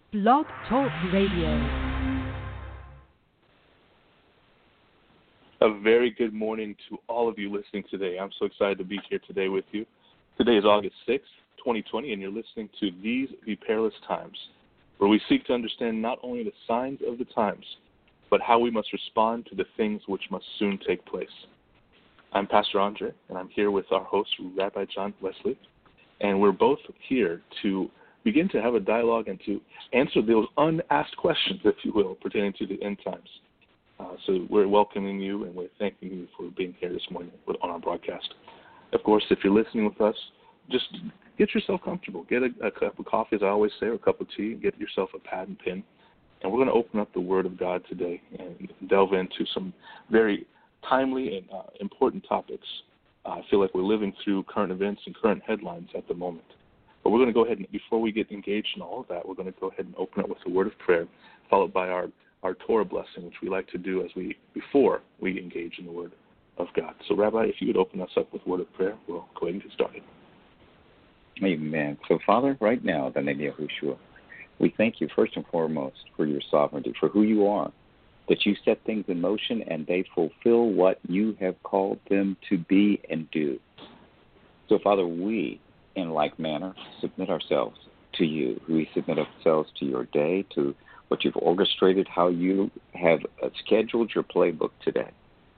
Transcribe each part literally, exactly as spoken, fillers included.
Blog Talk Radio. A very good morning to all of you listening today. I'm so excited to be here today with you. Today is August sixth, twenty twenty, and you're listening to These Be Perilous Times, where we seek to understand not only the signs of the times, but how we must respond to the things which must soon take place. I'm Pastor Andre, and I'm here with our host, Rabbi John Wesley, and we're both here to begin to have a dialogue and to answer those unasked questions, if you will, pertaining to the end times. Uh, so we're welcoming you, and we're thanking you for being here this morning on our broadcast. Of course, if you're listening with us, just get yourself comfortable. Get a, a cup of coffee, as I always say, or a cup of tea. Get yourself a pad and pen. And we're going to open up the Word of God today and delve into some very timely and uh, important topics. Uh, I feel like we're living through current events and current headlines at the moment. But we're going to go ahead and, before we get engaged in all of that, we're going to go ahead and open up with a word of prayer, followed by our, our Torah blessing, which we like to do as we before we engage in the Word of God. So, Rabbi, if you would open us up with a word of prayer, we'll go ahead and get started. Amen. So, Father, right now, in the name of Yahushua, we thank you first and foremost for your sovereignty, for who you are, that you set things in motion and they fulfill what you have called them to be and do. So, Father, we, in like manner, submit ourselves to you. We submit ourselves to your day, to what you've orchestrated, how you have scheduled your playbook today.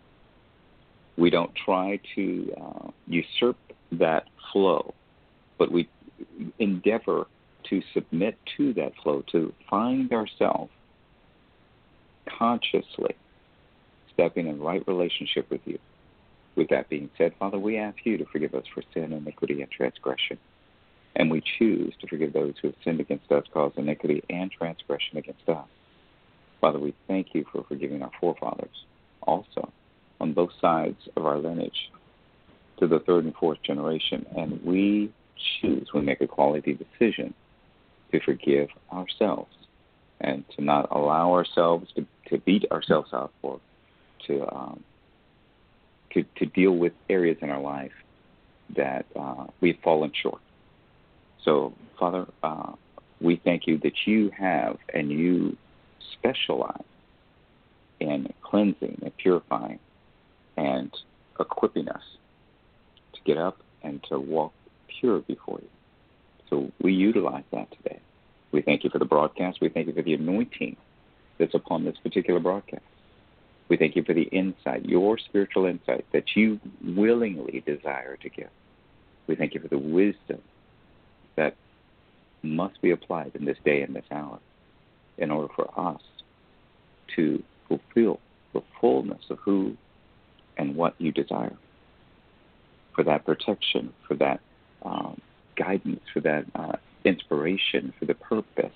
We don't try to uh, usurp that flow, but we endeavor to submit to that flow, to find ourselves consciously stepping in right relationship with you. With that being said, Father, we ask you to forgive us for sin, iniquity, and transgression. And we choose to forgive those who have sinned against us, caused iniquity and transgression against us. Father, we thank you for forgiving our forefathers. Also, on both sides of our lineage, to the third and fourth generation. And we choose, we make a quality decision to forgive ourselves and to not allow ourselves to, to beat ourselves up or to um, To, to deal with areas in our life that uh, we've fallen short. So, Father, uh, we thank you that you have and you specialize in cleansing and purifying and equipping us to get up and to walk pure before you. So we utilize that today. We thank you for the broadcast. We thank you for the anointing that's upon this particular broadcast. We thank you for the insight, your spiritual insight that you willingly desire to give. We thank you for the wisdom that must be applied in this day and this hour in order for us to fulfill the fullness of who and what you desire. For that protection, for that um, guidance, for that uh, inspiration, for the purpose.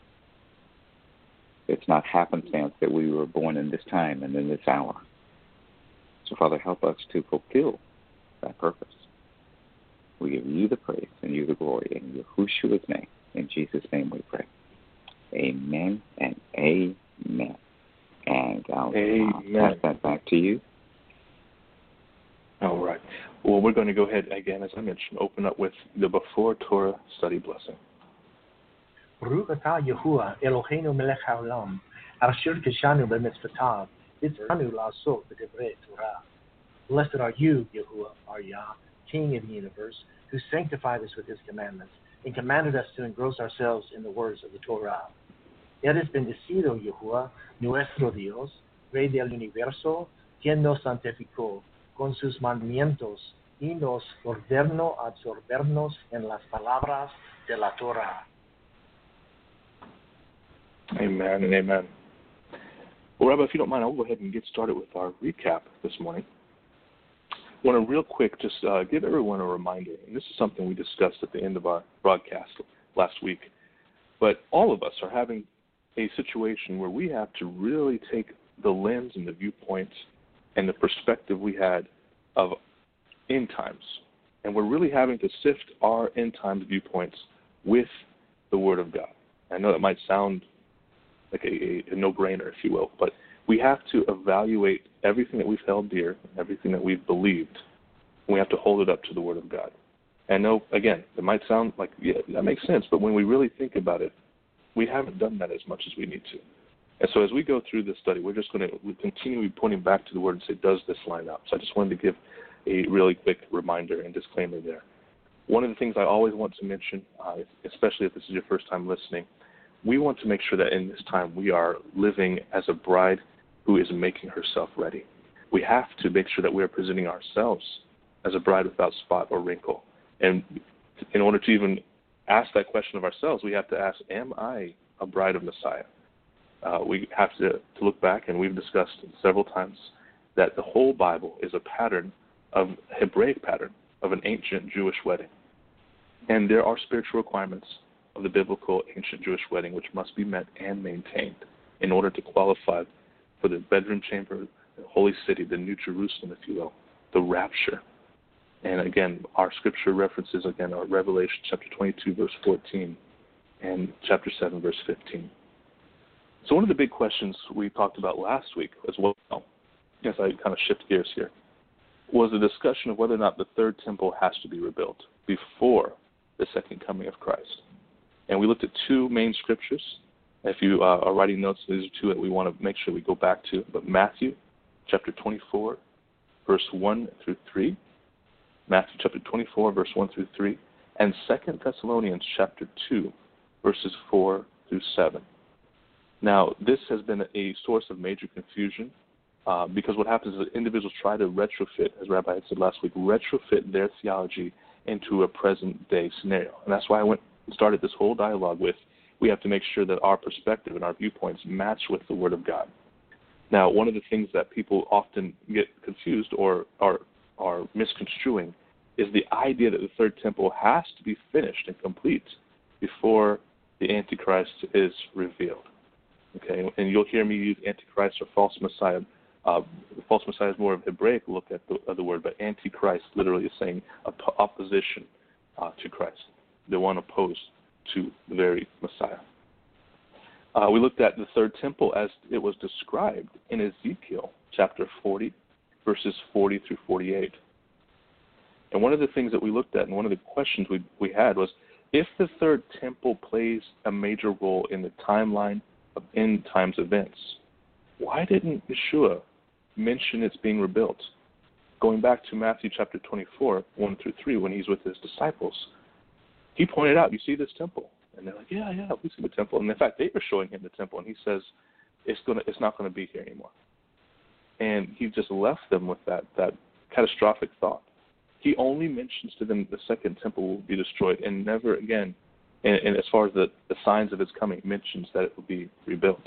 It's not happenstance that we were born in this time and in this hour. So, Father, help us to fulfill that purpose. We give you the praise and you the glory in Yahushua's name. In Jesus' name we pray. Amen and amen. And I'll Amen. Uh, pass that back to you. All right. Well, we're going to go ahead, again, as I mentioned, open up with the Before Torah study blessing. Baruch atah Yahuwah Eloheinu melech haolam, asher kishanu b'mitzvotav, v'tzivanu la'asot b'divrei Torah. Blessed are you, Yahuwah, our Yah, King of the universe, who sanctified us with his commandments and commanded us to engross ourselves in the words of the Torah. Eres bendecido, Yahuwah, nuestro Dios, Rey del universo, quien nos santificó con sus mandamientos y nos ordenó absorbernos en las palabras de la Torah. Amen and amen. Well, Rabbi, if you don't mind, I'll go ahead and get started with our recap this morning. I want to real quick just uh, give everyone a reminder, and this is something we discussed at the end of our broadcast last week, but all of us are having a situation where we have to really take the lens and the viewpoint and the perspective we had of end times, and we're really having to sift our end times viewpoints with the Word of God. I know that might sound like a, a, a no-brainer, if you will, but we have to evaluate everything that we've held dear, everything that we've believed, and we have to hold it up to the Word of God. And no, again, it might sound like, yeah, that makes sense, but when we really think about it, we haven't done that as much as we need to. And so as we go through this study, we're just going to continue pointing back to the Word and say, does this line up? So I just wanted to give a really quick reminder and disclaimer there. One of the things I always want to mention, uh, especially if this is your first time listening, we want to make sure that in this time we are living as a bride who is making herself ready. We have to make sure that we are presenting ourselves as a bride without spot or wrinkle. And in order to even ask that question of ourselves, we have to ask, am I a bride of Messiah? Uh, we have to, to look back, and we've discussed several times that the whole Bible is a pattern of Hebraic pattern of an ancient Jewish wedding. And there are spiritual requirements of the biblical ancient Jewish wedding which must be met and maintained in order to qualify for the bedroom chamber, the holy city, the New Jerusalem, if you will, the rapture. And again, our scripture references again are Revelation chapter twenty-two, verse fourteen, and chapter seven, verse fifteen. So one of the big questions we talked about last week as well, as I kind of shift gears here, was the discussion of whether or not the third temple has to be rebuilt before the second coming of Christ. And we looked at two main scriptures. If you uh, are writing notes, these are two that we want to make sure we go back to. But Matthew chapter twenty-four, verse one through three. Matthew chapter twenty-four, verse one through three. And Second Thessalonians chapter two, verses four through seven. Now, this has been a source of major confusion uh, because what happens is that individuals try to retrofit, as Rabbi had said last week, retrofit their theology into a present-day scenario. And that's why I went and started this whole dialogue with, we have to make sure that our perspective and our viewpoints match with the Word of God. Now, one of the things that people often get confused or are, are misconstruing is the idea that the third temple has to be finished and complete before the Antichrist is revealed. Okay, and you'll hear me use Antichrist or false Messiah. Uh, false Messiah is more of a Hebraic look at the, at the word, but Antichrist literally is saying op- opposition uh, to Christ, the one opposed to the very Messiah. Uh, we looked at the third temple as it was described in Ezekiel chapter forty, verses forty through forty-eight. And one of the things that we looked at and one of the questions we, we had was, if the third temple plays a major role in the timeline of end times events, why didn't Yeshua mention it's being rebuilt? Going back to Matthew chapter twenty-four, one through three, when he's with his disciples, he pointed out, you see this temple? And they're like, yeah, yeah, we see the temple. And in fact, they were showing him the temple, and he says, it's gonna, it's not going to be here anymore. And he just left them with that, that catastrophic thought. He only mentions to them the second temple will be destroyed, and never again, and, and as far as the, the signs of its coming, mentions that it will be rebuilt.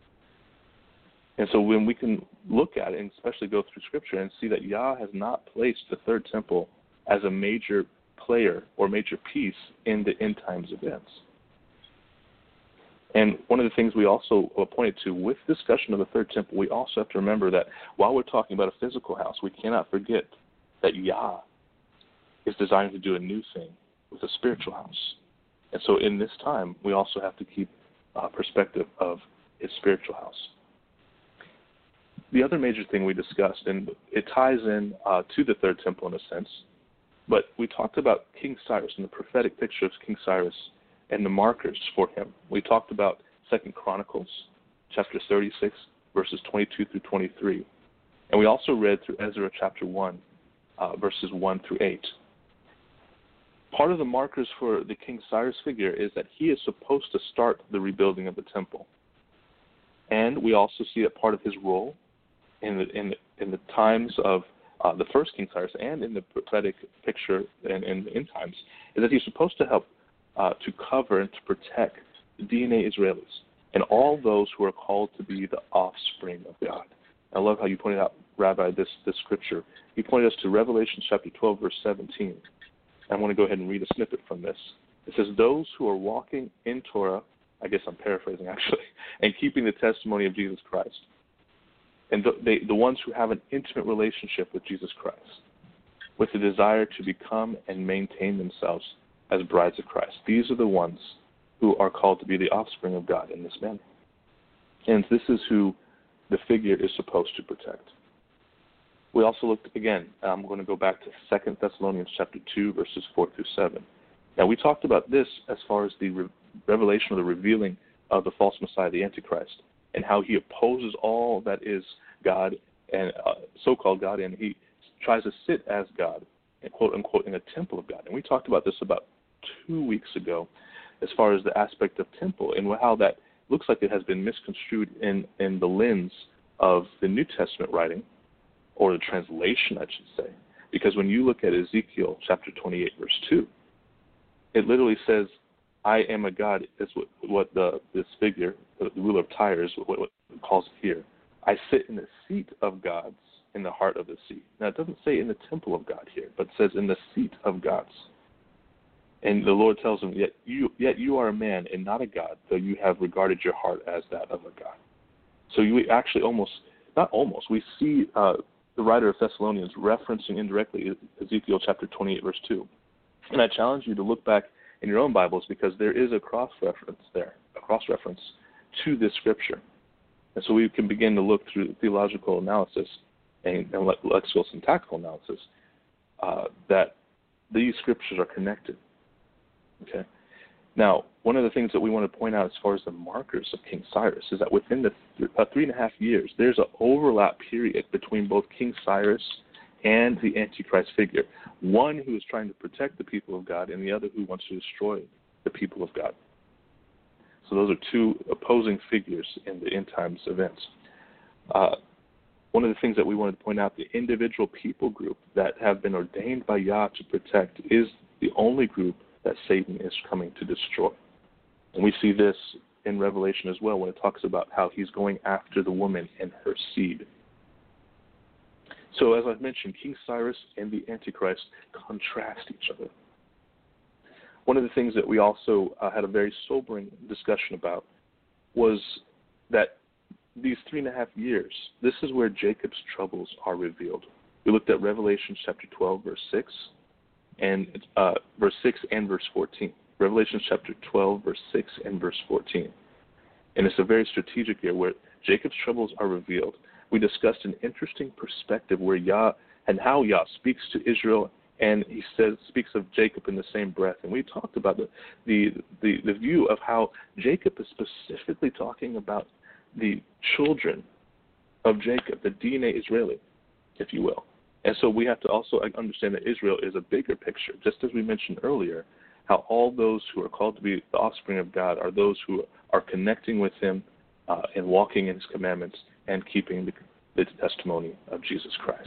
And so when we can look at it, and especially go through Scripture, and see that Yah has not placed the third temple as a major player or major piece in the end times events. And one of the things we also pointed to with discussion of the third temple, we also have to remember that while we're talking about a physical house, we cannot forget that Yah is designed to do a new thing with a spiritual house. And so in this time, we also have to keep uh, perspective of his spiritual house. The other major thing we discussed, and it ties in uh, to the third temple in a sense, but we talked about King Cyrus and the prophetic picture of King Cyrus and the markers for him. We talked about Second Chronicles, chapter thirty-six, verses twenty-two through twenty-three. And we also read through Ezra chapter one, uh, verses one through eight. Part of the markers for the King Cyrus figure is that he is supposed to start the rebuilding of the temple. And we also see that part of his role in the, in the, in the times of uh, the first King Cyrus and in the prophetic picture and in the end times is that he's supposed to help uh, to cover and to protect the D N A Israelis and all those who are called to be the offspring of God. I love how you pointed out, Rabbi, this, this scripture. He pointed us to Revelation chapter twelve, verse seventeen. I want to go ahead and read a snippet from this. It says, those who are walking in Torah, I guess I'm paraphrasing actually, and keeping the testimony of Jesus Christ. And the, they, the ones who have an intimate relationship with Jesus Christ, with the desire to become and maintain themselves as brides of Christ. These are the ones who are called to be the offspring of God in this manner. And this is who the figure is supposed to protect. We also looked, again, I'm going to go back to Second Thessalonians chapter two, verses four through seven. Now, we talked about this as far as the re- revelation or the revealing of the false Messiah, the Antichrist, and how he opposes all that is God and uh, so-called God, and he tries to sit as God, and quote unquote, in a temple of God. And we talked about this about two weeks ago, as far as the aspect of temple and how that looks like it has been misconstrued in, in the lens of the New Testament writing, or the translation, I should say. Because when you look at Ezekiel chapter twenty-eight, verse two, it literally says, I am a God, is what, what the, this figure, the ruler of Tyre, is what, what it calls it here. I sit in the seat of gods in the heart of the sea. Now, it doesn't say in the temple of God here, but it says in the seat of gods. And the Lord tells him, yet you, yet you are a man and not a God, though you have regarded your heart as that of a God. So you actually almost, not almost, we see uh, the writer of Thessalonians referencing indirectly Ezekiel chapter twenty-eight, verse two. And I challenge you to look back in your own Bibles, because there is a cross-reference there, a cross-reference to this scripture. And so we can begin to look through theological analysis and, and lexical syntactical analysis uh, that these scriptures are connected. Okay. Now, one of the things that we want to point out as far as the markers of King Cyrus is that within the th- uh, three and a half years, there's an overlap period between both King Cyrus and the Antichrist figure. One who is trying to protect the people of God, and the other who wants to destroy the people of God. So those are two opposing figures in the end times events. Uh, one of the things that we wanted to point out, the individual people group that have been ordained by Yah to protect is the only group that Satan is coming to destroy. And we see this in Revelation as well, when it talks about how he's going after the woman and her seed. So as I've mentioned, King Cyrus and the Antichrist contrast each other. One of the things that we also uh, had a very sobering discussion about was that these three and a half years, this is where Jacob's troubles are revealed. We looked at Revelation chapter twelve, verse six, and uh, verse six and verse fourteen. Revelation chapter twelve, verse six and verse fourteen. And it's a very strategic year where Jacob's troubles are revealed. We discussed an interesting perspective where Yah and how Yah speaks to Israel, and he says speaks of Jacob in the same breath. And we talked about the the, the, the view of how Jacob is specifically talking about the children of Jacob, the D N A Israeli, if you will. And so we have to also understand that Israel is a bigger picture, just as we mentioned earlier, how all those who are called to be the offspring of God are those who are connecting with him uh, and walking in his commandments and keeping the, the testimony of Jesus Christ.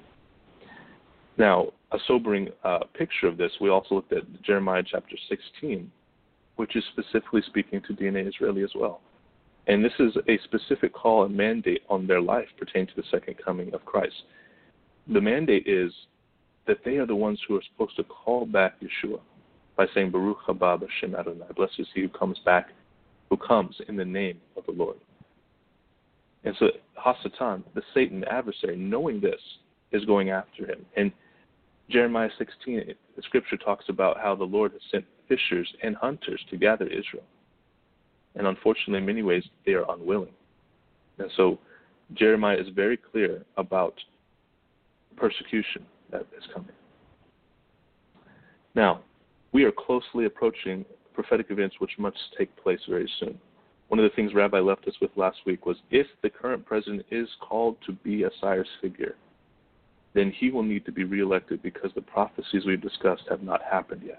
Now, a sobering uh, picture of this, we also looked at Jeremiah chapter sixteen, which is specifically speaking to D N A Israeli as well. And this is a specific call and mandate on their life pertaining to the second coming of Christ. The mandate is that they are the ones who are supposed to call back Yeshua by saying, Baruch haba b'shem Adonai, blessed is he who comes back, who comes in the name of the Lord. And so Hasatan, the Satan adversary, knowing this, is going after him. And Jeremiah sixteen, the scripture talks about how the Lord has sent fishers and hunters to gather Israel. And unfortunately, in many ways, they are unwilling. And so Jeremiah is very clear about persecution that is coming. Now, we are closely approaching prophetic events which must take place very soon. One of the things Rabbi left us with last week was, if the current president is called to be a Cyrus figure, then he will need to be reelected because the prophecies we've discussed have not happened yet.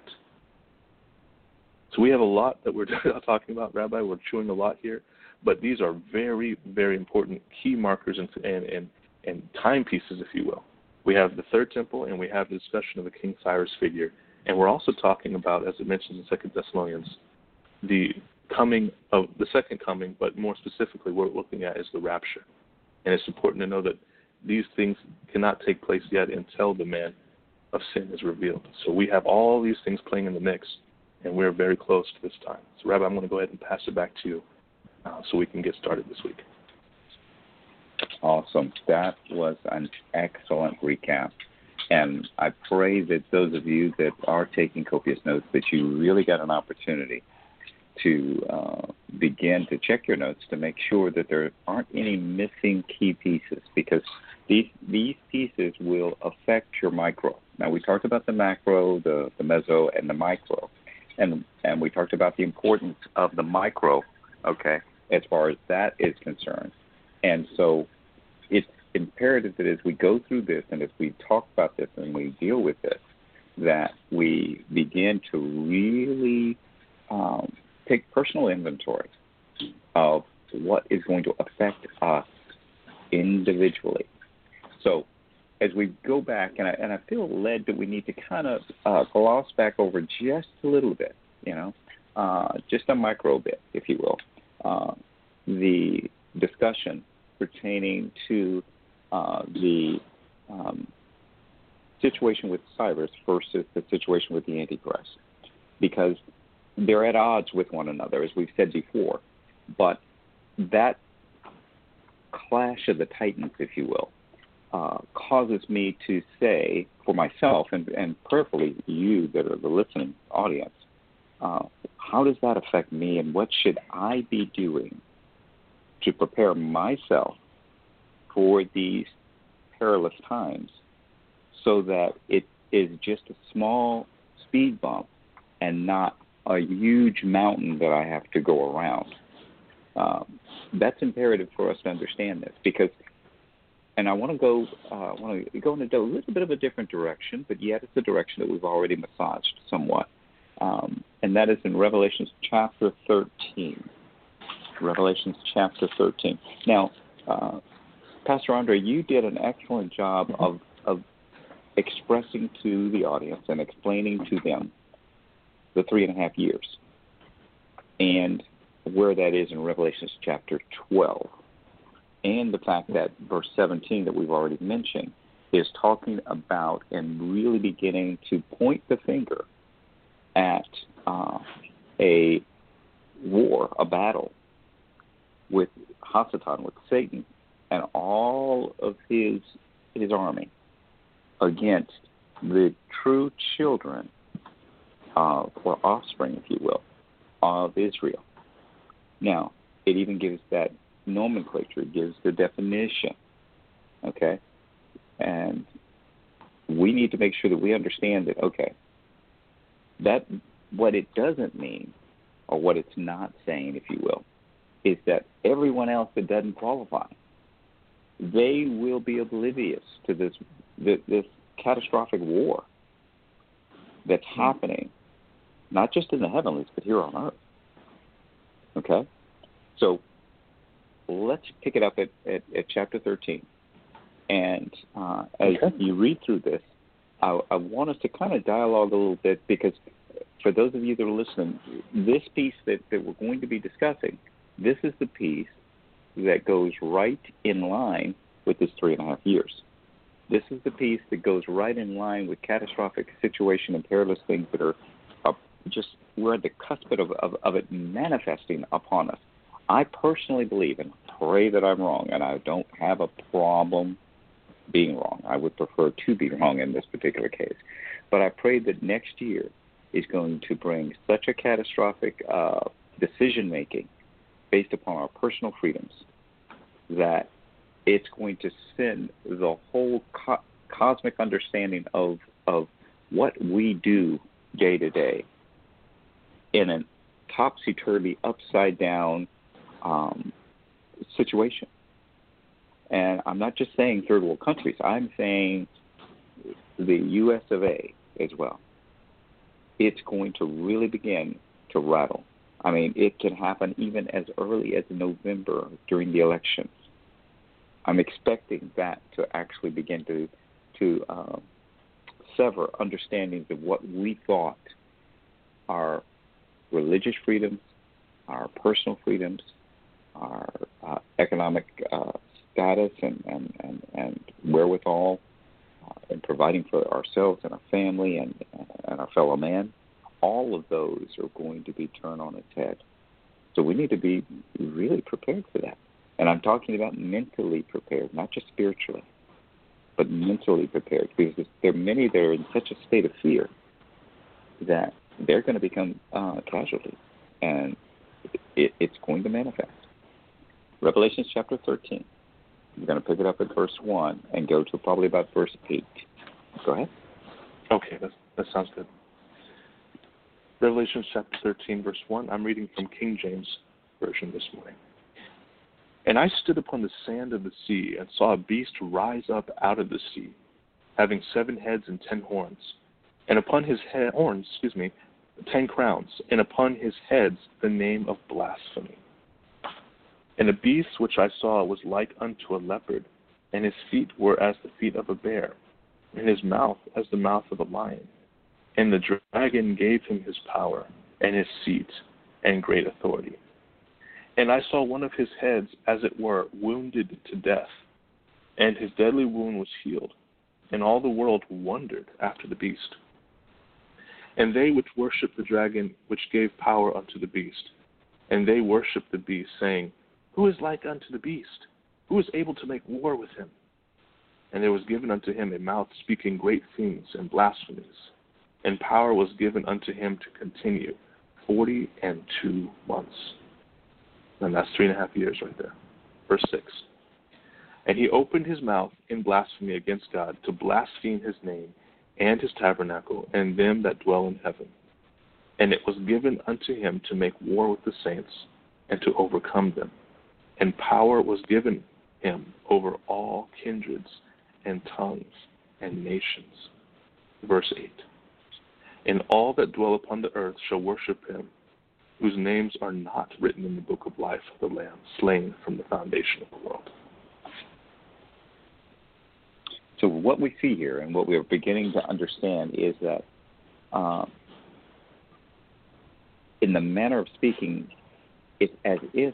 So we have a lot that we're talking about, Rabbi. We're chewing a lot here, but these are very, very important key markers and, and, and, and timepieces, if you will. We have the third temple, and we have the discussion of the King Cyrus figure. And we're also talking about, as it mentions in Second Thessalonians, the coming of the second coming, but more specifically what we're looking at is the rapture. And it's important to know that these things cannot take place yet until the man of sin is revealed. So we have all these things playing in the mix, and we're very close to this time. So, Rabbi, I'm going to go ahead and pass it back to you uh, so we can get started this week. Awesome. That was an excellent recap. And I pray that those of you that are taking copious notes, that you really got an opportunity to uh, begin to check your notes to make sure that there aren't any missing key pieces, because these these pieces will affect your micro. Now, we talked about the macro, the, the meso, and the micro. And, and we talked about the importance of the micro okay, as far as that is concerned. And so it's imperative that as we go through this and as we talk about this and we deal with this, that we begin to really um, take personal inventory of what is going to affect us individually. So as we go back, and I, and I feel led that we need to kind of uh, gloss back over just a little bit, you know, uh, just a micro bit, if you will, uh, the discussion pertaining to uh, the um, situation with Cyrus versus the situation with the Antichrist, because they're at odds with one another, as we've said before. But that clash of the titans, if you will, uh, causes me to say for myself and, and prayerfully you that are the listening audience, uh, how does that affect me, and what should I be doing to prepare myself for these perilous times so that it is just a small speed bump and not a huge mountain that I have to go around? Um, that's imperative for us to understand this, because, and I want to go, uh, I want to go in a little bit of a different direction, but yet it's a direction that we've already massaged somewhat, um, and that is in Revelations chapter thirteen. Revelations chapter thirteen. Now, uh, Pastor Andre, you did an excellent job of, of expressing to the audience and explaining to them the three and a half years and where that is in Revelation chapter twelve, and the fact that verse seventeen that we've already mentioned is talking about and really beginning to point the finger at uh, a war, a battle with Hasatan, with Satan, and all of his his army against the true children, uh, or offspring, if you will, of Israel. Now, it even gives that nomenclature, it gives the definition, okay? And we need to make sure that we understand that, okay, that what it doesn't mean, or what it's not saying, if you will, is that everyone else that doesn't qualify, they will be oblivious to this this, this catastrophic war that's mm-hmm. happening, not just in the heavenlies, but here on earth. Okay? So let's pick it up at, at, at chapter thirteen. And uh, as okay. you read through this, I, I want us to kind of dialogue a little bit, because for those of you that are listening, this piece that, that we're going to be discussing, this is the piece that goes right in line with this three and a half years. This is the piece that goes right in line with catastrophic situation and perilous things that are uh, just, we're at the cusp of, of, of it manifesting upon us. I personally believe, and pray that I'm wrong, and I don't have a problem being wrong. I would prefer to be wrong in this particular case. But I pray that next year is going to bring such a catastrophic uh, decision-making based upon our personal freedoms that it's going to send the whole co- cosmic understanding of of what we do day to day in a topsy-turvy, upside-down um, situation. And I'm not just saying third world countries. I'm saying the U S of A as well. It's going to really begin to rattle. I mean, it can happen even as early as November during the elections. I'm expecting that to actually begin to to uh, sever understandings of what we thought our religious freedoms, our personal freedoms, our uh, economic uh, status and, and, and, and wherewithal uh, in providing for ourselves and our family and, and our fellow man. All of those are going to be turned on its head. So we need to be really prepared for that. And I'm talking about mentally prepared, not just spiritually, but mentally prepared, because there are many that are in such a state of fear that they're going to become uh, casualties, and it, it's going to manifest. Revelation chapter thirteen. We're going to pick it up at verse one and go to probably about verse eight. Go ahead. Okay, that, that sounds good. Revelation chapter thirteen, verse one. I'm reading from King James. version this morning. And I stood upon the sand of the sea and saw a beast rise up out of the sea, having seven heads and ten horns, and upon his he- horns, excuse me, ten crowns, and upon his heads the name of blasphemy. And the beast which I saw was like unto a leopard, and his feet were as the feet of a bear, and his mouth as the mouth of a lion. And the dragon gave him his power, and his seat, and great authority. And I saw one of his heads, as it were, wounded to death, and his deadly wound was healed, and all the world wondered after the beast. And they which worshipped the dragon, which gave power unto the beast, and they worshipped the beast, saying, Who is like unto the beast? Who is able to make war with him? And there was given unto him a mouth speaking great things and blasphemies, and power was given unto him to continue forty and two months. And that's three and a half years right there. Verse six. And he opened his mouth in blasphemy against God, to blaspheme his name and his tabernacle and them that dwell in heaven. And it was given unto him to make war with the saints and to overcome them. And power was given him over all kindreds and tongues and nations. Verse eight. And all that dwell upon the earth shall worship him, whose names are not written in the book of life of the Lamb, slain from the foundation of the world. So what we see here and what we are beginning to understand is that um, in the manner of speaking, it's as if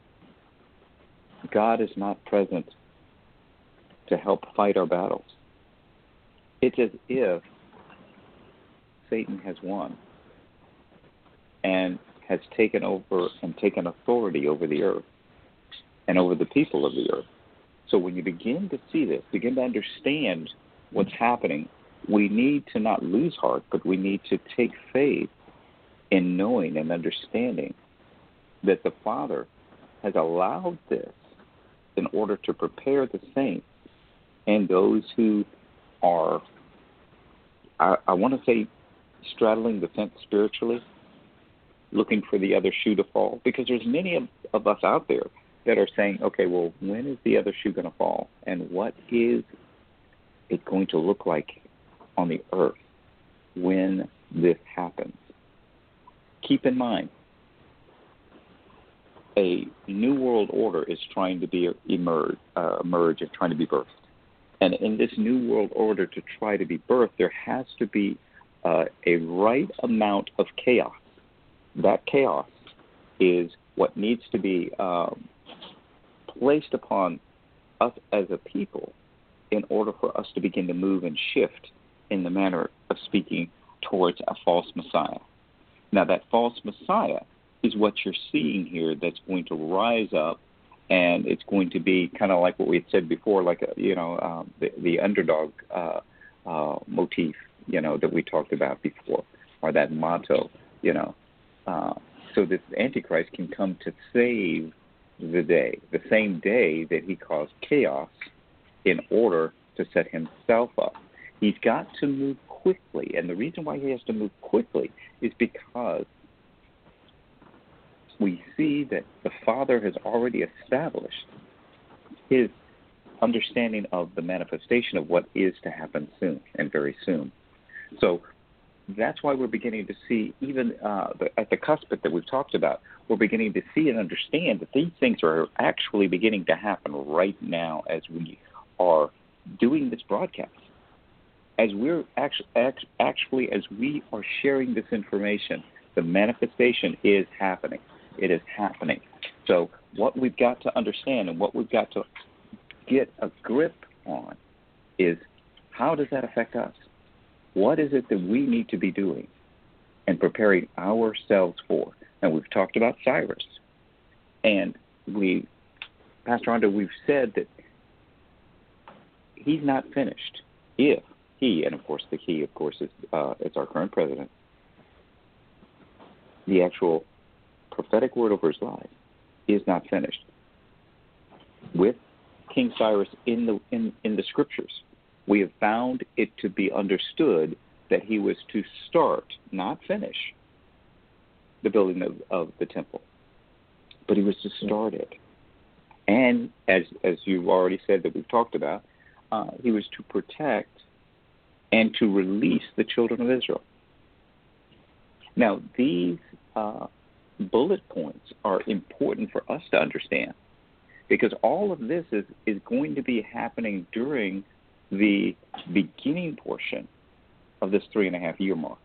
God is not present to help fight our battles. It's as if Satan has won and has taken over and taken authority over the earth and over the people of the earth. So when you begin to see this, begin to understand what's happening, we need to not lose heart, but we need to take faith in knowing and understanding that the Father has allowed this in order to prepare the saints and those who are, I, I want to say, straddling the fence spiritually, looking for the other shoe to fall, because there's many of, of us out there that are saying, okay, well, when is the other shoe going to fall? And what is it going to look like on the earth when this happens? Keep in mind, a new world order is trying to be emerge, uh, emerge and trying to be birthed. And in this new world order to try to be birthed, there has to be uh, a right amount of chaos. That chaos is what needs to be um, placed upon us as a people in order for us to begin to move and shift in the manner of speaking towards a false Messiah. Now, that false Messiah is what you're seeing here that's going to rise up, and it's going to be kind of like what we had said before, like, a, you know, um, the, the underdog uh, uh, motif, you know, that we talked about before, or that motto, you know. Uh, so this Antichrist can come to save the day, the same day that he caused chaos in order to set himself up. He's got to move quickly, and the reason why he has to move quickly is because we see that the Father has already established his understanding of the manifestation of what is to happen soon and very soon. So that's why we're beginning to see, even uh, the, at the cusp that we've talked about, we're beginning to see and understand that these things are actually beginning to happen right now as we are doing this broadcast. As we're actually, actually, as we are sharing this information, the manifestation is happening. It is happening. So what we've got to understand and what we've got to get a grip on is, how does that affect us? What is it that we need to be doing and preparing ourselves for? And we've talked about Cyrus. And we, Pastor Ando, we've said that he's not finished if he, and of course the he, of course, is, uh, is our current president, the actual prophetic word over his life is not finished. With King Cyrus in the in, in the scriptures, we have found it to be understood that he was to start, not finish, the building of, of the temple. but he was to start it. And as as you've already said that we've talked about, uh, he was to protect and to release the children of Israel. Now, these uh, bullet points are important for us to understand because all of this is, is going to be happening during the beginning portion of this three and a half year mark.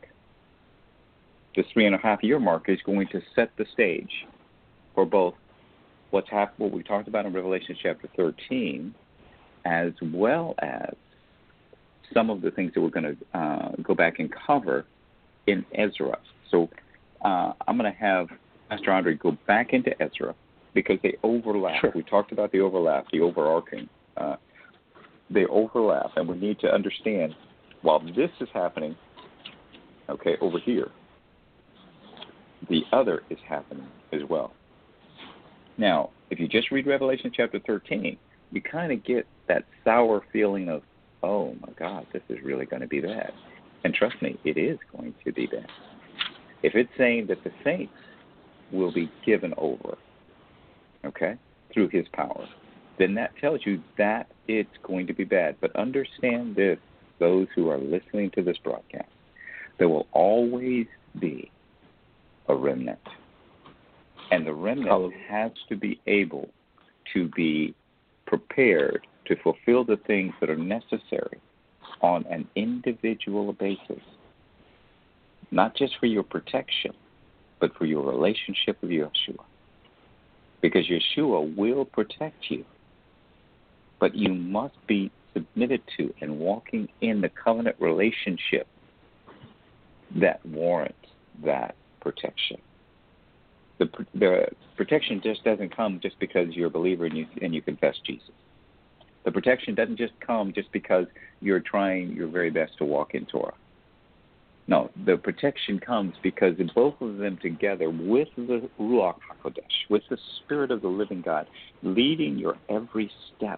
This three and a half year mark is going to set the stage for both what's hap- what we talked about in Revelation chapter thirteen, as well as some of the things that we're going to uh, go back and cover in Ezra. So uh, I'm going to have Pastor Andre go back into Ezra because they overlap. Sure. We talked about the overlap, the overarching. Uh, they overlap, and we need to understand while this is happening, okay, over here, the other is happening as well. Now, if you just read Revelation chapter thirteen, you kind of get that sour feeling of, oh, my God, this is really going to be bad. And trust me, it is going to be bad. If it's saying that the saints will be given over, okay, through his power, then that tells you that it's going to be bad. But understand this, those who are listening to this broadcast, there will always be a remnant. And the remnant has to be able to be prepared to fulfill the things that are necessary on an individual basis, not just for your protection, but for your relationship with Yeshua. Because Yeshua will protect you, but you must be submitted to and walking in the covenant relationship that warrants that protection. The, the protection just doesn't come just because you're a believer and you, and you confess Jesus. The protection doesn't just come just because you're trying your very best to walk in Torah. No, the protection comes because both of them together with the Ruach HaKodesh, with the Spirit of the living God, leading your every step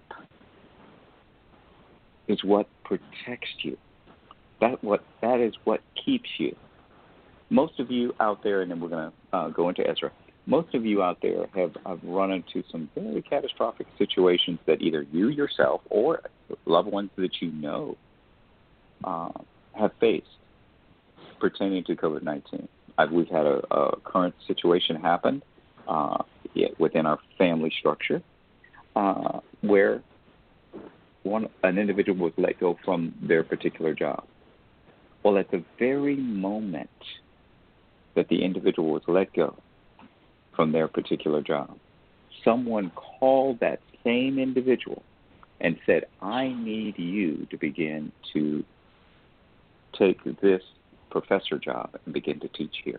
is what protects you. That what that is what keeps you. Most of you out there, and then we're going to uh, go into Ezra, most of you out there have, have run into some very catastrophic situations that either you yourself or loved ones that you know uh, have faced pertaining to COVID nineteen. I've, we've had a, a current situation happen uh, within our family structure uh, where one an individual was let go from their particular job. Well, at the very moment that the individual was let go from their particular job, someone called that same individual and said, I need you to begin to take this professor job and begin to teach here.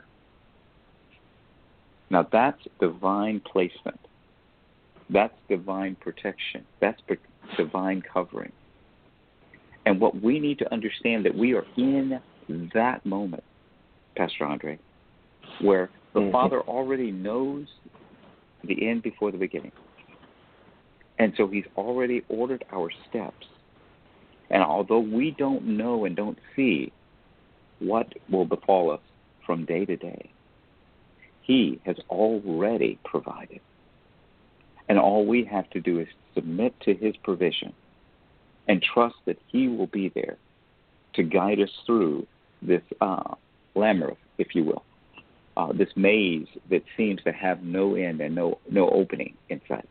Now that's divine placement. That's divine protection. That's divine covering. And what we need to understand that we are in that moment, Pastor Andre, where the mm-hmm. Father already knows the end before the beginning. And so he's already ordered our steps. And although we don't know and don't see what will befall us from day to day, he has already provided. And all we have to do is submit to his provision and trust that he will be there to guide us through this uh, labyrinth, if you will, uh, this maze that seems to have no end and no, no opening in sight.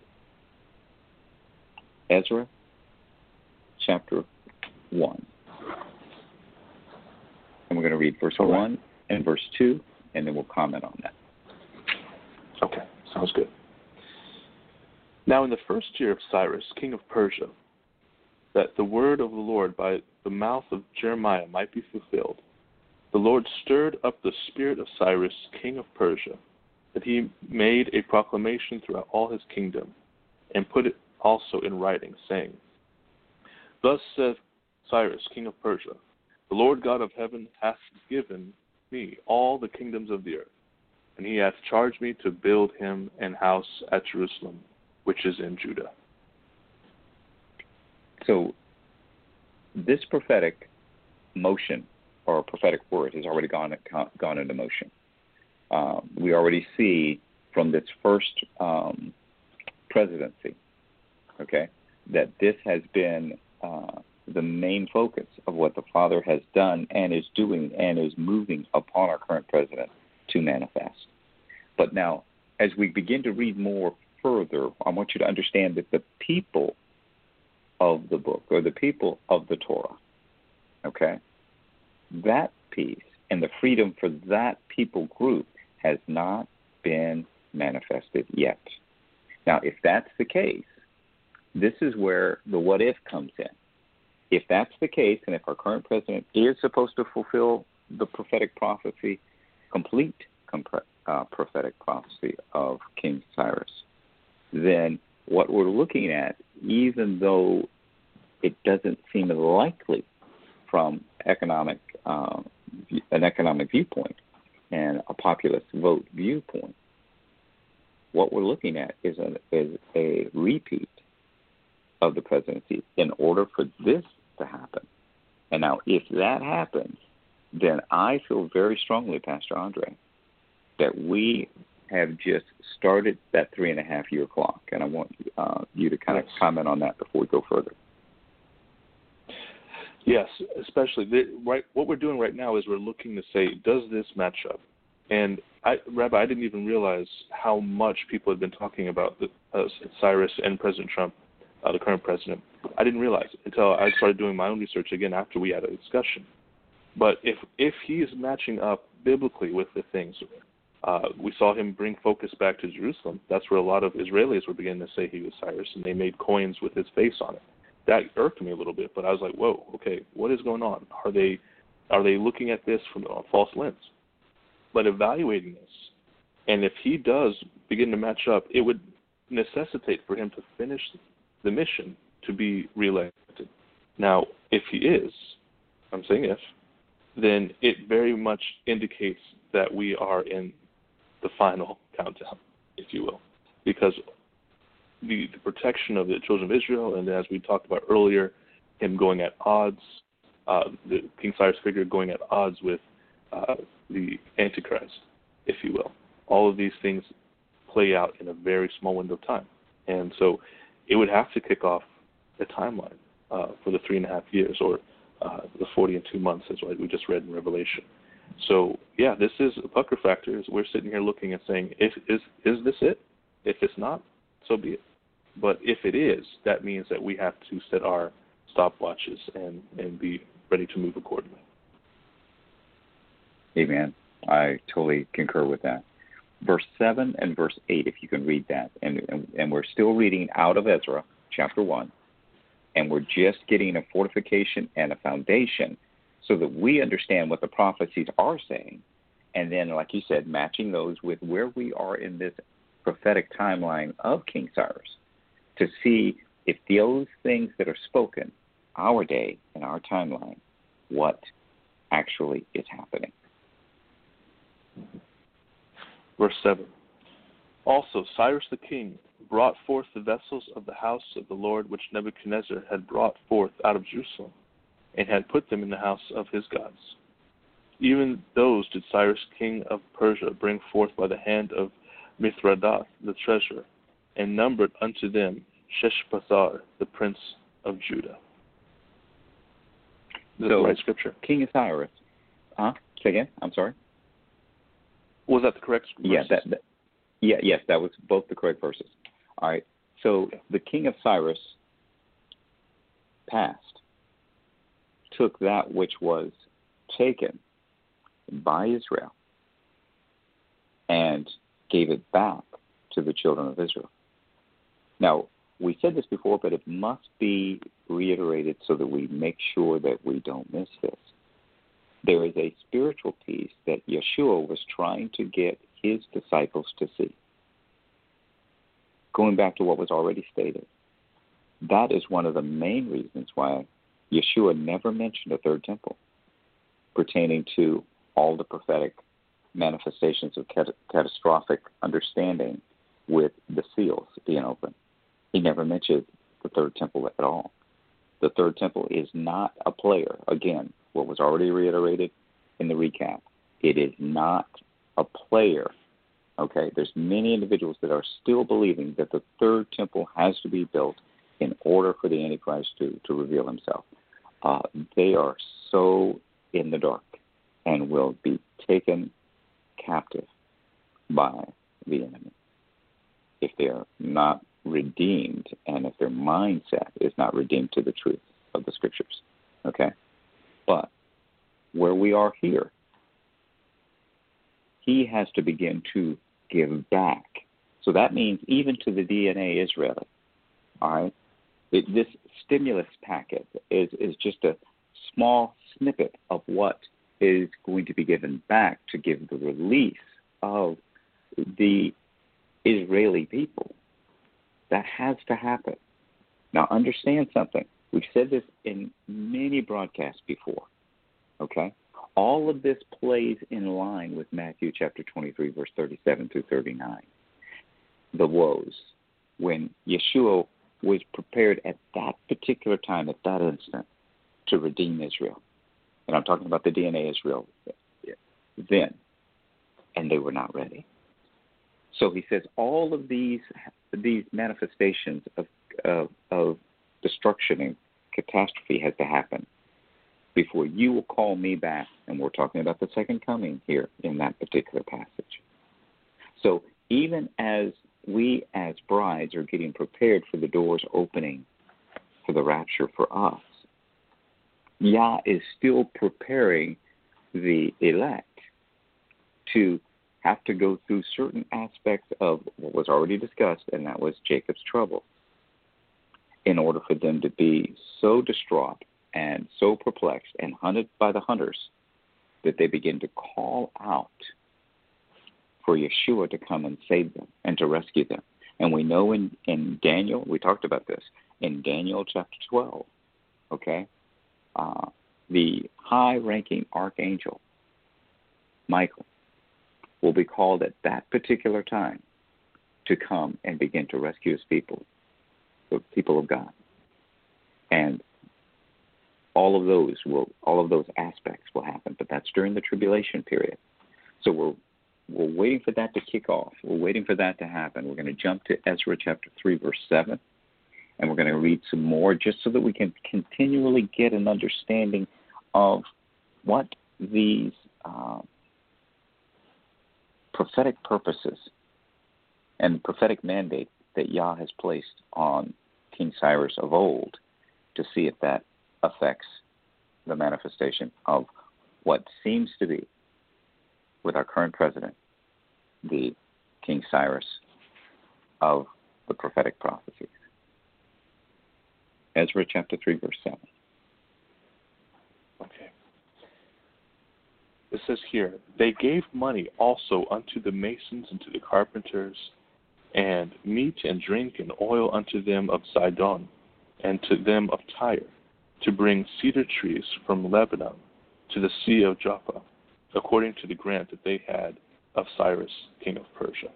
Ezra chapter one. And we're going to read verse right. one and verse two, and then we'll comment on that. Okay, sounds good. Now in the first year of Cyrus, king of Persia, that the word of the Lord by the mouth of Jeremiah might be fulfilled, the Lord stirred up the spirit of Cyrus, king of Persia, that he made a proclamation throughout all his kingdom, and put it also in writing, saying, Thus saith Cyrus, king of Persia, the Lord God of heaven hath given me all the kingdoms of the earth, and he hath charged me to build him an house at Jerusalem, which is in Judah. So this prophetic motion or prophetic word has already gone gone into motion. Uh, we already see from this first um, presidency, okay, that this has been uh, the main focus of what the Father has done and is doing and is moving upon our current president to manifest. But now, as we begin to read more further, I want you to understand that the people of the book, or the people of the Torah, okay, that piece and the freedom for that people group has not been manifested yet. Now, if that's the case, this is where the what if comes in. If that's the case, and if our current president is supposed to fulfill the prophetic prophecy, complete uh, prophetic prophecy of King Cyrus, then what we're looking at, even though it doesn't seem likely from economic uh, an economic viewpoint and a populist vote viewpoint, what we're looking at is a, is a repeat of the presidency in order for this to happen. And now, if that happens, then I feel very strongly, Pastor Andre, that we have just started that three and a half year clock. And I want uh, you to kind of comment on that before we go further. Yes, especially the, right. What we're doing right now is we're looking to say, does this match up? And I, Rabbi, I didn't even realize how much people had been talking about the, uh, Cyrus and President Trump, uh, the current president. I didn't realize it until I started doing my own research again after we had a discussion. But if if he is matching up biblically with the things, uh, we saw him bring focus back to Jerusalem. That's where a lot of Israelis were beginning to say he was Cyrus, and they made coins with his face on it. That irked me a little bit, but I was like, whoa, okay, what is going on? Are they are they looking at this from a false lens? But evaluating this, and if he does begin to match up, it would necessitate for him to finish the mission to be reelected. Now, if he is, I'm saying if, then it very much indicates that we are in the final countdown, if you will, because the, the protection of the children of Israel, and as we talked about earlier, him going at odds, uh, the King Cyrus figure going at odds with uh, the Antichrist, if you will. All of these things play out in a very small window of time. And so it would have to kick off a timeline uh, for the three and a half years or uh, the forty and two months, as we just read in Revelation. So, yeah, this is a pucker factor. As we're sitting here looking and saying, if, is, is this it? If it's not, so be it. But if it is, that means that we have to set our stopwatches and, and be ready to move accordingly. Amen. I totally concur with that. Verse seven and verse eight, if you can read that. And, and, and we're still reading out of Ezra, chapter one, and we're just getting a fortification and a foundation so that we understand what the prophecies are saying, and then, like you said, matching those with where we are in this prophetic timeline of King Cyrus to see if those things that are spoken, our day and our timeline, what actually is happening. Verse seven. Also Cyrus the king brought forth the vessels of the house of the Lord which Nebuchadnezzar had brought forth out of Jerusalem, and had put them in the house of his gods. Even those did Cyrus king of Persia bring forth by the hand of Mithridates the treasurer, and numbered unto them Sheshbazzar the prince of Judah. Is so, the right scripture? King Cyrus. Huh? Say again? I'm sorry? Was that the correct verses? Yeah, that, that, yeah, yes, that was both the correct verses. All right. So okay. The king of Cyrus passed, took that which was taken by Israel, and gave it back to the children of Israel. Now, we said this before, but it must be reiterated so that we make sure that we don't miss this. There is a spiritual piece that Yeshua was trying to get his disciples to see. Going back to what was already stated, that is one of the main reasons why Yeshua never mentioned a third temple pertaining to all the prophetic manifestations of cat- catastrophic understanding with the seals being open. He never mentioned the third temple at all. The third temple is not a player. Again, what was already reiterated in the recap, it is not a player Okay, there's many individuals that are still believing that the third temple has to be built in order for the Antichrist to, to reveal himself. Uh, they are so in the dark and will be taken captive by the enemy if they are not redeemed and if their mindset is not redeemed to the truth of the Scriptures. Okay? But where we are here, he has to begin to give back. So that means even to the D N A Israeli, all right? It, this stimulus packet is, is just a small snippet of what is going to be given back to give the release of the Israeli people. That has to happen. Now, understand something. We've said this in many broadcasts before, okay? All of this plays in line with Matthew chapter twenty-three, verse thirty-seven through thirty-nine. The woes, when Yeshua was prepared at that particular time, at that instant, to redeem Israel. And I'm talking about the D N A Israel then, and they were not ready. So he says all of these these manifestations of of, of destruction and catastrophe has to happen before you will call me back. And we're talking about the second coming here in that particular passage. So even as we as brides are getting prepared for the doors opening for the rapture for us, Yah is still preparing the elect to have to go through certain aspects of what was already discussed, and that was Jacob's trouble, in order for them to be so distraught and so perplexed and hunted by the hunters that they begin to call out for Yeshua to come and save them and to rescue them. And we know in, in Daniel, we talked about this, in Daniel chapter twelve, okay, uh, the high-ranking archangel, Michael, will be called at that particular time to come and begin to rescue his people, the people of God. And all of those will, all of those aspects will happen, but that's during the tribulation period. So we're we're waiting for that to kick off. We're waiting for that to happen. We're going to jump to Ezra chapter three, verse seven, and we're going to read some more just so that we can continually get an understanding of what these uh, prophetic purposes and prophetic mandate that Yah has placed on King Cyrus of old, to see if that affects the manifestation of what seems to be, with our current president, the King Cyrus of the prophetic prophecies. Ezra chapter three, verse seven. Okay. It says here, they gave money also unto the masons and to the carpenters, and meat and drink and oil unto them of Sidon, and to them of Tyre, to bring cedar trees from Lebanon to the sea of Joppa, according to the grant that they had of Cyrus, king of Persia.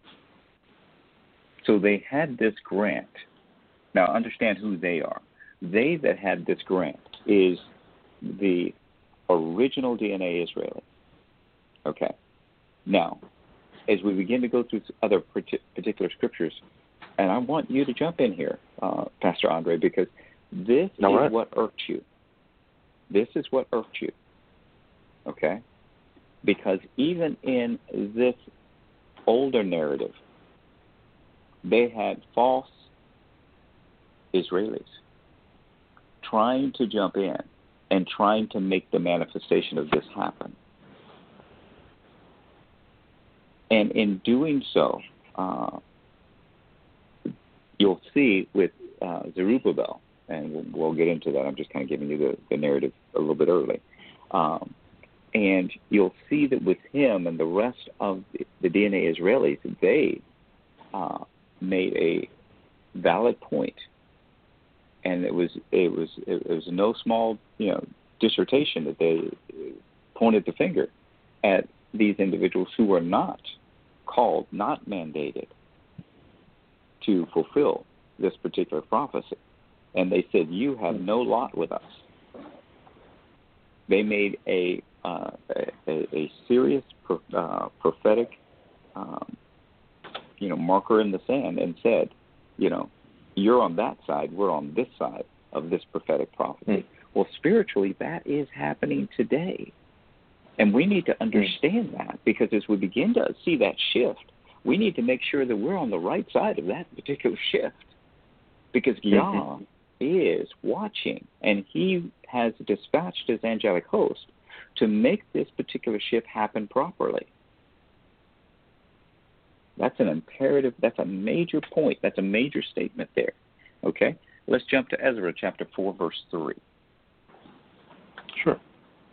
So they had this grant. Now understand who they are. They that had this grant is the original D N A Israeli. Okay. Now, as we begin to go through other particular scriptures, and I want you to jump in here, uh, Pastor Andre, because this All is right. what irked you. This is what irked you. Okay? Because even in this older narrative, they had false Israelis trying to jump in and trying to make the manifestation of this happen. And in doing so, uh, you'll see with uh, Zerubbabel, and we'll, we'll get into that. I'm just kind of giving you the, the narrative a little bit early. Um, and you'll see that with him and the rest of the D N A Israelis, they uh, made a valid point, and it was it was it was no small you know dissertation that they pointed the finger at these individuals who were not called, not mandated to fulfill this particular prophecy. And they said, you have no lot with us. They made a uh, a, a serious pro, uh, prophetic um, you know, marker in the sand and said, you know, you're on that side, we're on this side of this prophetic prophecy. Mm. Well, spiritually, that is happening today. And we need to understand mm. that, because as we begin to see that shift, we need to make sure that we're on the right side of that particular shift, because mm-hmm. Yah is watching, and he has dispatched his angelic host to make this particular shift happen properly. That's an imperative. That's a major point. That's a major statement there. Okay? Let's jump to Ezra chapter four, verse three. Sure.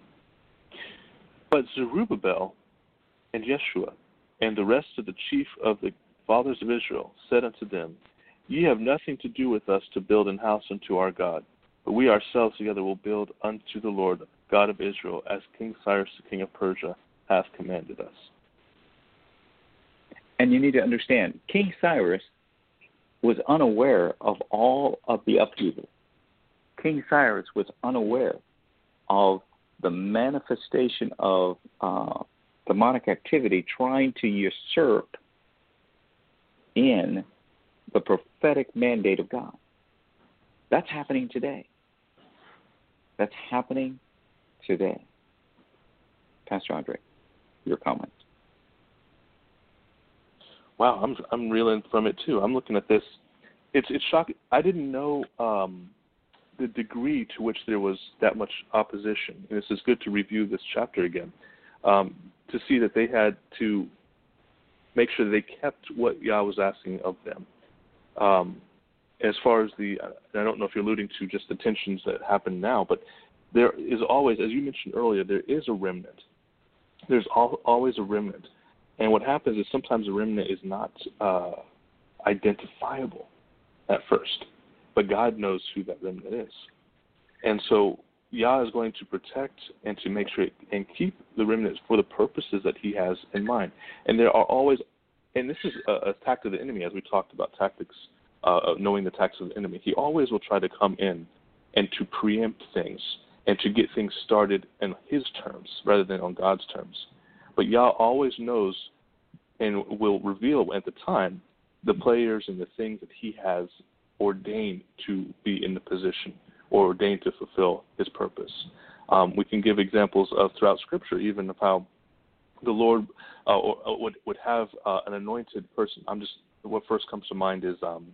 But Zerubbabel and Yeshua and the rest of the chief of the fathers of Israel said unto them, Ye have nothing to do with us to build an house unto our God, but we ourselves together will build unto the Lord, God of Israel, as King Cyrus the king of Persia hath commanded us. And you need to understand, King Cyrus was unaware of all of the upheaval. King Cyrus was unaware of the manifestation of uh, demonic activity trying to usurp in the prophetic mandate of God. That's happening today. That's happening today. Pastor Andre, your comments. Wow, I'm I'm reeling from it too. I'm looking at this. It's it's shocking. I didn't know um, the degree to which there was that much opposition. And this is good to review this chapter again, um, to see that they had to make sure they kept what Yah was asking of them. Um, as far as the, I don't know if you're alluding to just the tensions that happen now, but there is always, as you mentioned earlier, there is a remnant. There's al- always a remnant. And what happens is sometimes the remnant is not uh, identifiable at first, but God knows who that remnant is. And so Yah is going to protect and to make sure and keep the remnant for the purposes that he has in mind. And there are always, and this is a, a tactic of the enemy, as we talked about tactics, uh, of knowing the tactics of the enemy. He always will try to come in and to preempt things and to get things started in his terms rather than on God's terms. But Yah always knows and will reveal at the time the players and the things that he has ordained to be in the position or ordained to fulfill his purpose. Um, we can give examples of throughout Scripture, even of how the Lord uh, or, or would would have uh, an anointed person. I'm just what first comes to mind is um,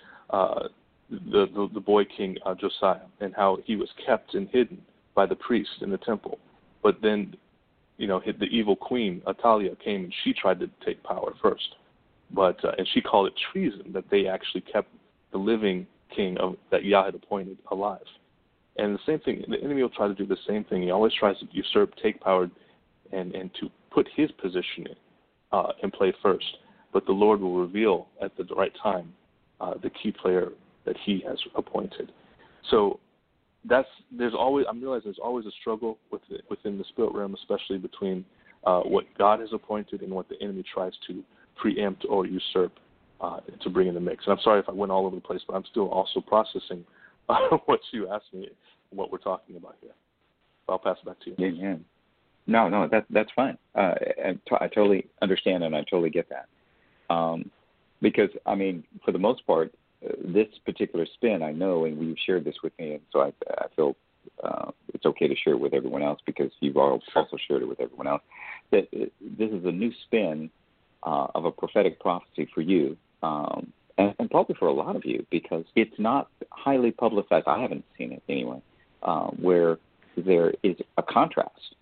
uh, the, the the boy king uh, Josiah, and how he was kept and hidden by the priest in the temple, but then, you know, the evil queen, Atalia, came and she tried to take power first. But uh, and she called it treason that they actually kept the living king of that Yah had appointed alive. And the same thing, the enemy will try to do the same thing. He always tries to usurp, take power, and, and to put his position in, uh, in play first. But the Lord will reveal at the right time uh, the key player that he has appointed. So that's there's always I'm realizing there's always a struggle with the, within the spirit realm, especially between uh, what God has appointed and what the enemy tries to preempt or usurp uh, to bring in the mix. And I'm sorry if I went all over the place, but I'm still also processing uh, what you asked me, what we're talking about here. I'll pass it back to you. Yeah, yeah. No, no, that that's fine. Uh, I, t- I totally understand and I totally get that. Um, because I mean, for the most part, this particular spin, I know, and you've shared this with me, and so I, I feel uh, it's okay to share it with everyone else because you've also shared it with everyone else, that this is a new spin uh, of a prophetic prophecy for you, um, and, and probably for a lot of you, because it's not highly publicized. I haven't seen it anyway, uh, where there is a contrast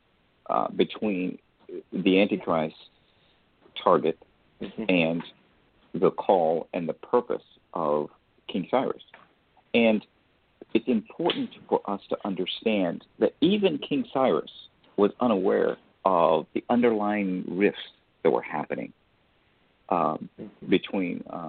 uh, between the Antichrist target mm-hmm. and the call and the purpose of King Cyrus. And it's important for us to understand that even King Cyrus was unaware of the underlying rifts that were happening um, mm-hmm. between uh,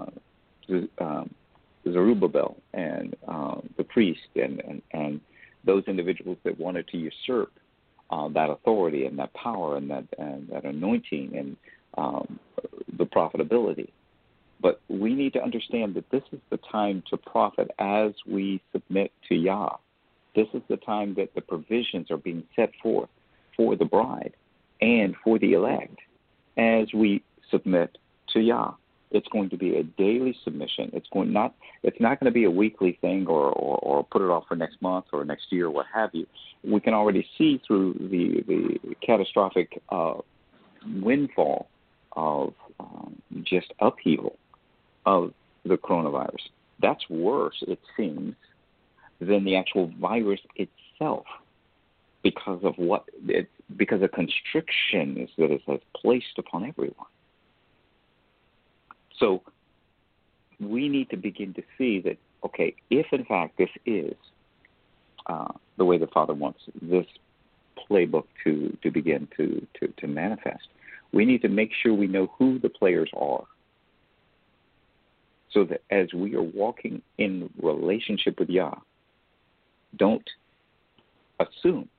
um, Zerubbabel and uh, the priest and, and, and those individuals that wanted to usurp uh, that authority and that power and that, and that anointing and um, the profitability. But we need to understand that this is the time to profit as we submit to Yah. This is the time that the provisions are being set forth for the bride and for the elect as we submit to Yah. It's going to be a daily submission. It's going not. It's not going to be a weekly thing or, or, or put it off for next month or next year, or what have you. We can already see through the the catastrophic uh, windfall of um, just upheaval of the coronavirus. That's worse, it seems, than the actual virus itself, because of what it because of constrictions that it has placed upon everyone. So we need to begin to see that, okay, if in fact this is uh, the way the Father wants this playbook to, to begin to, to, to manifest, we need to make sure we know who the players are, so that as we are walking in relationship with Yah, don't assume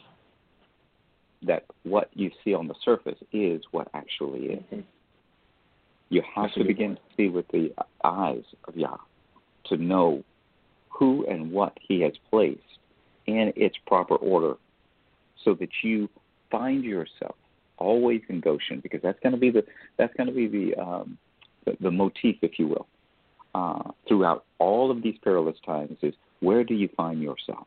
that what you see on the surface is what actually is. Mm-hmm. You have That's to begin to see with the eyes of Yah to know who and what He has placed in its proper order, so that you find yourself always in Goshen, because that's going to be the that's going to be the, um, the the motif, if you will, uh, throughout all of these perilous times. Is where do you find yourself?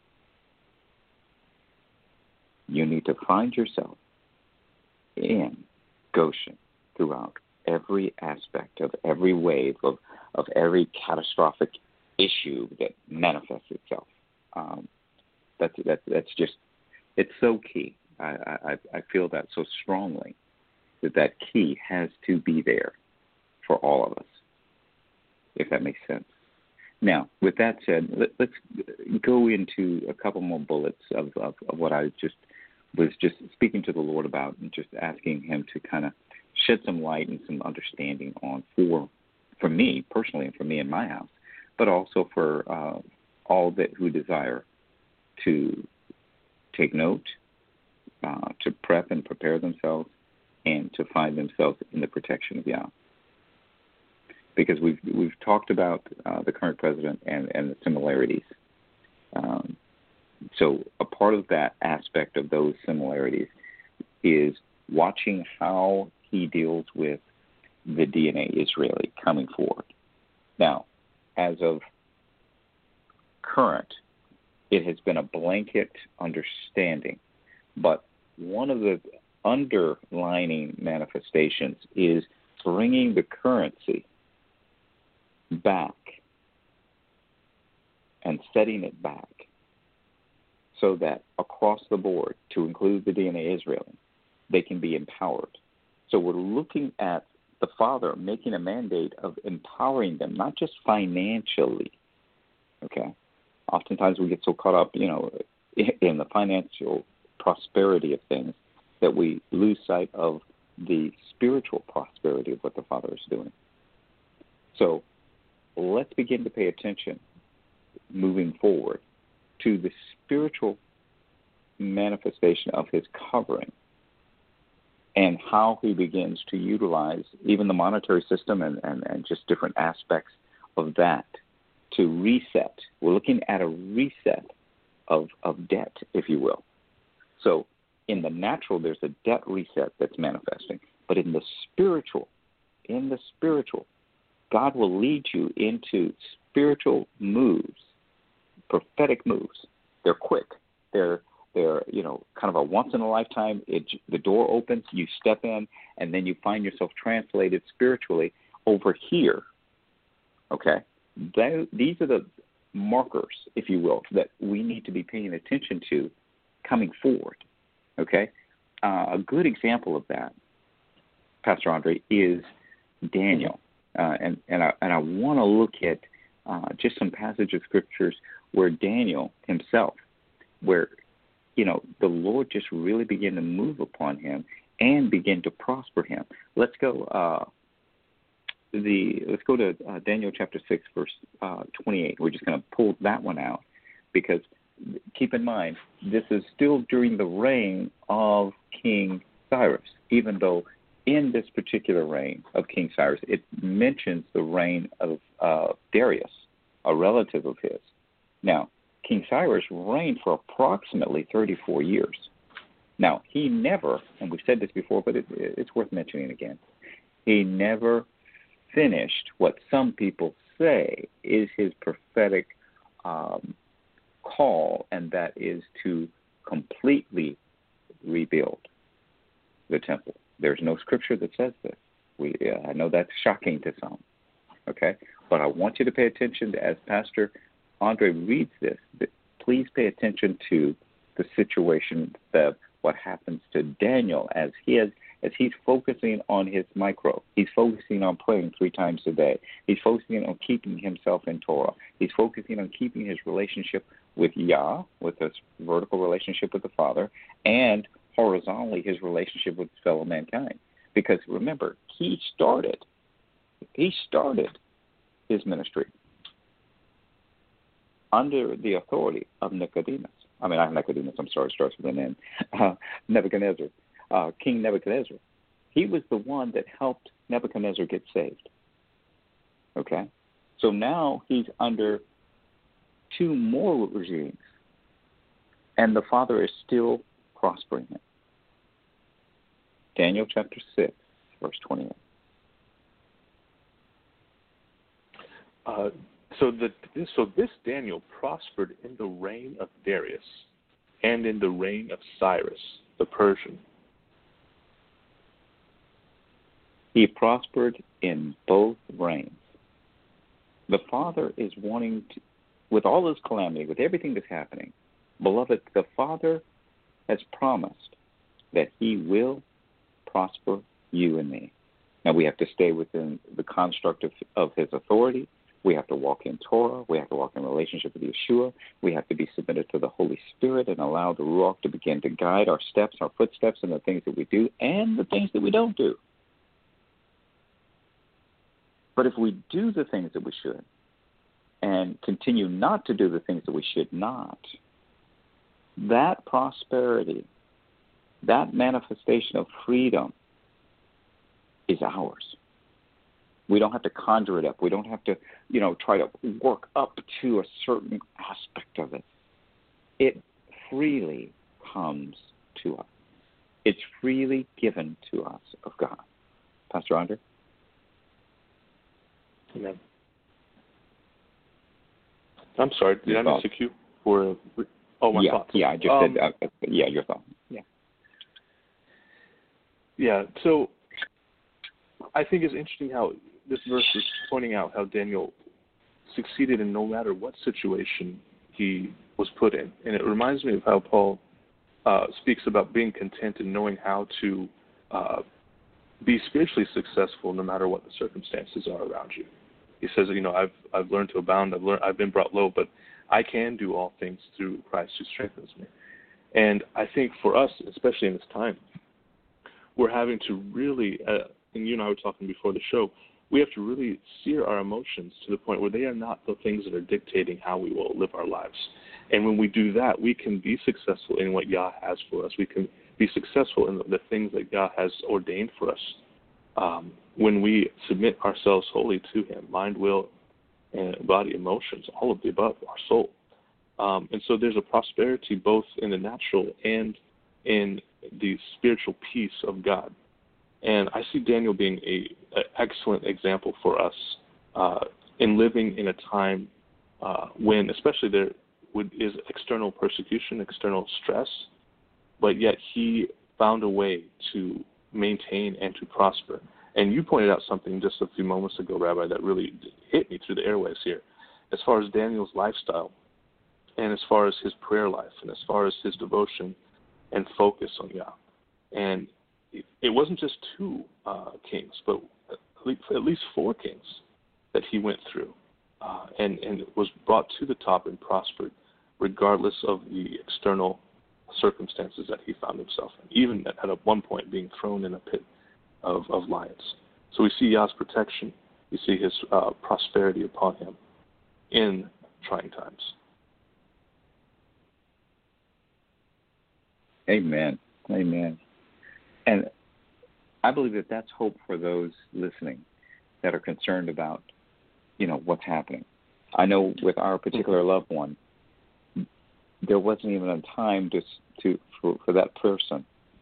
You need to find yourself in Goshen throughout every aspect of every wave of, of every catastrophic issue that manifests itself. Um, that's that's that's just it's so key. I, I I feel that so strongly, that that key has to be there for all of us, if that makes sense. Now, with that said, let, let's go into a couple more bullets of, of, of what I just was just speaking to the Lord about, and just asking Him to kind of shed some light and some understanding on for for me personally, and for me in my house, but also for uh, all that who desire to take note, uh, to prep and prepare themselves, and to find themselves in the protection of Yah. Because we've we've talked about uh, the current president and, and the similarities. Um, so a part of that aspect of those similarities is watching how he deals with the D N A Israeli coming forward. Now, as of current, it has been a blanket understanding, but one of the underlining manifestations is bringing the currency back and setting it back, so that across the board, to include the D N A Israeli, they can be empowered. So we're looking at the Father making a mandate of empowering them, not just financially. Okay, oftentimes we get so caught up, you know, in the financial prosperity of things that we lose sight of the spiritual prosperity of what the Father is doing. So let's begin to pay attention moving forward to the spiritual manifestation of His covering, and how He begins to utilize even the monetary system and, and, and just different aspects of that to reset. We're looking at a reset of, of debt, if you will. So in the natural, there's a debt reset that's manifesting. But in the spiritual, in the spiritual, God will lead you into spiritual moves, prophetic moves. They're quick. They're They're, you know, kind of a once-in-a-lifetime, it, the door opens, you step in, and then you find yourself translated spiritually over here, okay? They, these are the markers, if you will, that we need to be paying attention to coming forward, okay? Uh, a good example of that, Pastor Andre, is Daniel. Uh, and, and I, and I want to look at uh, just some passage of scriptures where Daniel himself, where you know, the Lord just really began to move upon him and begin to prosper him. Let's go. Uh, the let's go to uh, Daniel chapter six, verse uh, twenty-eight. We're just going to pull that one out, because keep in mind this is still during the reign of King Cyrus. Even though in this particular reign of King Cyrus, it mentions the reign of uh, Darius, a relative of his. Now, King Cyrus reigned for approximately thirty-four years. Now, he never, and we've said this before, but it, it's worth mentioning again, He never finished what some people say is his prophetic um, call, and that is to completely rebuild the temple. There's no scripture that says this. We, uh, I know that's shocking to some, okay? But I want you to pay attention to, as Pastor Andre reads this, please pay attention to the situation, the, what happens to Daniel as he has, as he's focusing on his micro. He's focusing on praying three times a day. He's focusing on keeping himself in Torah. He's focusing on keeping his relationship with Yah, with his vertical relationship with the Father, and horizontally his relationship with fellow mankind. Because remember, he started, he started his ministry under the authority of Nicodemus. I mean, not Nicodemus, I'm sorry, starts with an N. Uh, Nebuchadnezzar, uh, King Nebuchadnezzar. He was the one that helped Nebuchadnezzar get saved. Okay? So now he's under two more regimes, and the Father is still prospering him. Daniel chapter six, verse twenty-eight. Uh, so, the, this, so this Daniel prospered in the reign of Darius and in the reign of Cyrus, the Persian. He prospered in both reigns. The Father is wanting to, with all this calamity, with everything that's happening, beloved, the Father has promised that he will prosper you and me. Now, we have to stay within the construct of, of his authority. We have to walk in Torah. We have to walk in relationship with Yeshua. We have to be submitted to the Holy Spirit and allow the Ruach to begin to guide our steps, our footsteps, and the things that we do and the things that we don't do. But if we do the things that we should and continue not to do the things that we should not, that prosperity, that manifestation of freedom is ours. We don't have to conjure it up. We don't have to, you know, try to work up to a certain aspect of it. It freely comes to us. It's freely given to us of God. Pastor Andre? Amen. I'm sorry. Did Your I thoughts? miss a cue for? Oh, my yeah, thoughts. Yeah, I just um, said. Uh, yeah, your thoughts. Yeah. Yeah. So I think it's interesting how this verse is pointing out how Daniel succeeded in no matter what situation he was put in, and it reminds me of how Paul uh, speaks about being content and knowing how to uh, be spiritually successful no matter what the circumstances are around you. He says, you know, I've I've learned to abound. I've learned I've been brought low, but I can do all things through Christ who strengthens me. And I think for us, especially in this time, we're having to really, uh, and you and I were talking before the show, we have to really sear our emotions to the point where they are not the things that are dictating how we will live our lives. And when we do that, we can be successful in what Yah has for us. We can be successful in the, the things that Yah has ordained for us. Um, when we submit ourselves wholly to Him, mind, will, and body, emotions, all of the above, our soul. Um, and so there's a prosperity both in the natural and in the spiritual peace of God. And I see Daniel being an excellent example for us uh, in living in a time uh, when, especially there would, is external persecution, external stress, but yet he found a way to maintain and to prosper. And you pointed out something just a few moments ago, Rabbi, that really hit me through the airwaves here. As far as Daniel's lifestyle, and as far as his prayer life, and as far as his devotion and focus on Yah. And it wasn't just two uh, kings, but at least four kings that he went through uh, and, and was brought to the top and prospered regardless of the external circumstances that he found himself in, even at, at one point being thrown in a pit of, of lions. So we see Yah's protection. We see his uh, prosperity upon him in trying times. Amen. Amen. And I believe that that's hope for those listening that are concerned about, you know, what's happening. I know with our particular loved one, there wasn't even a time to to for, for that person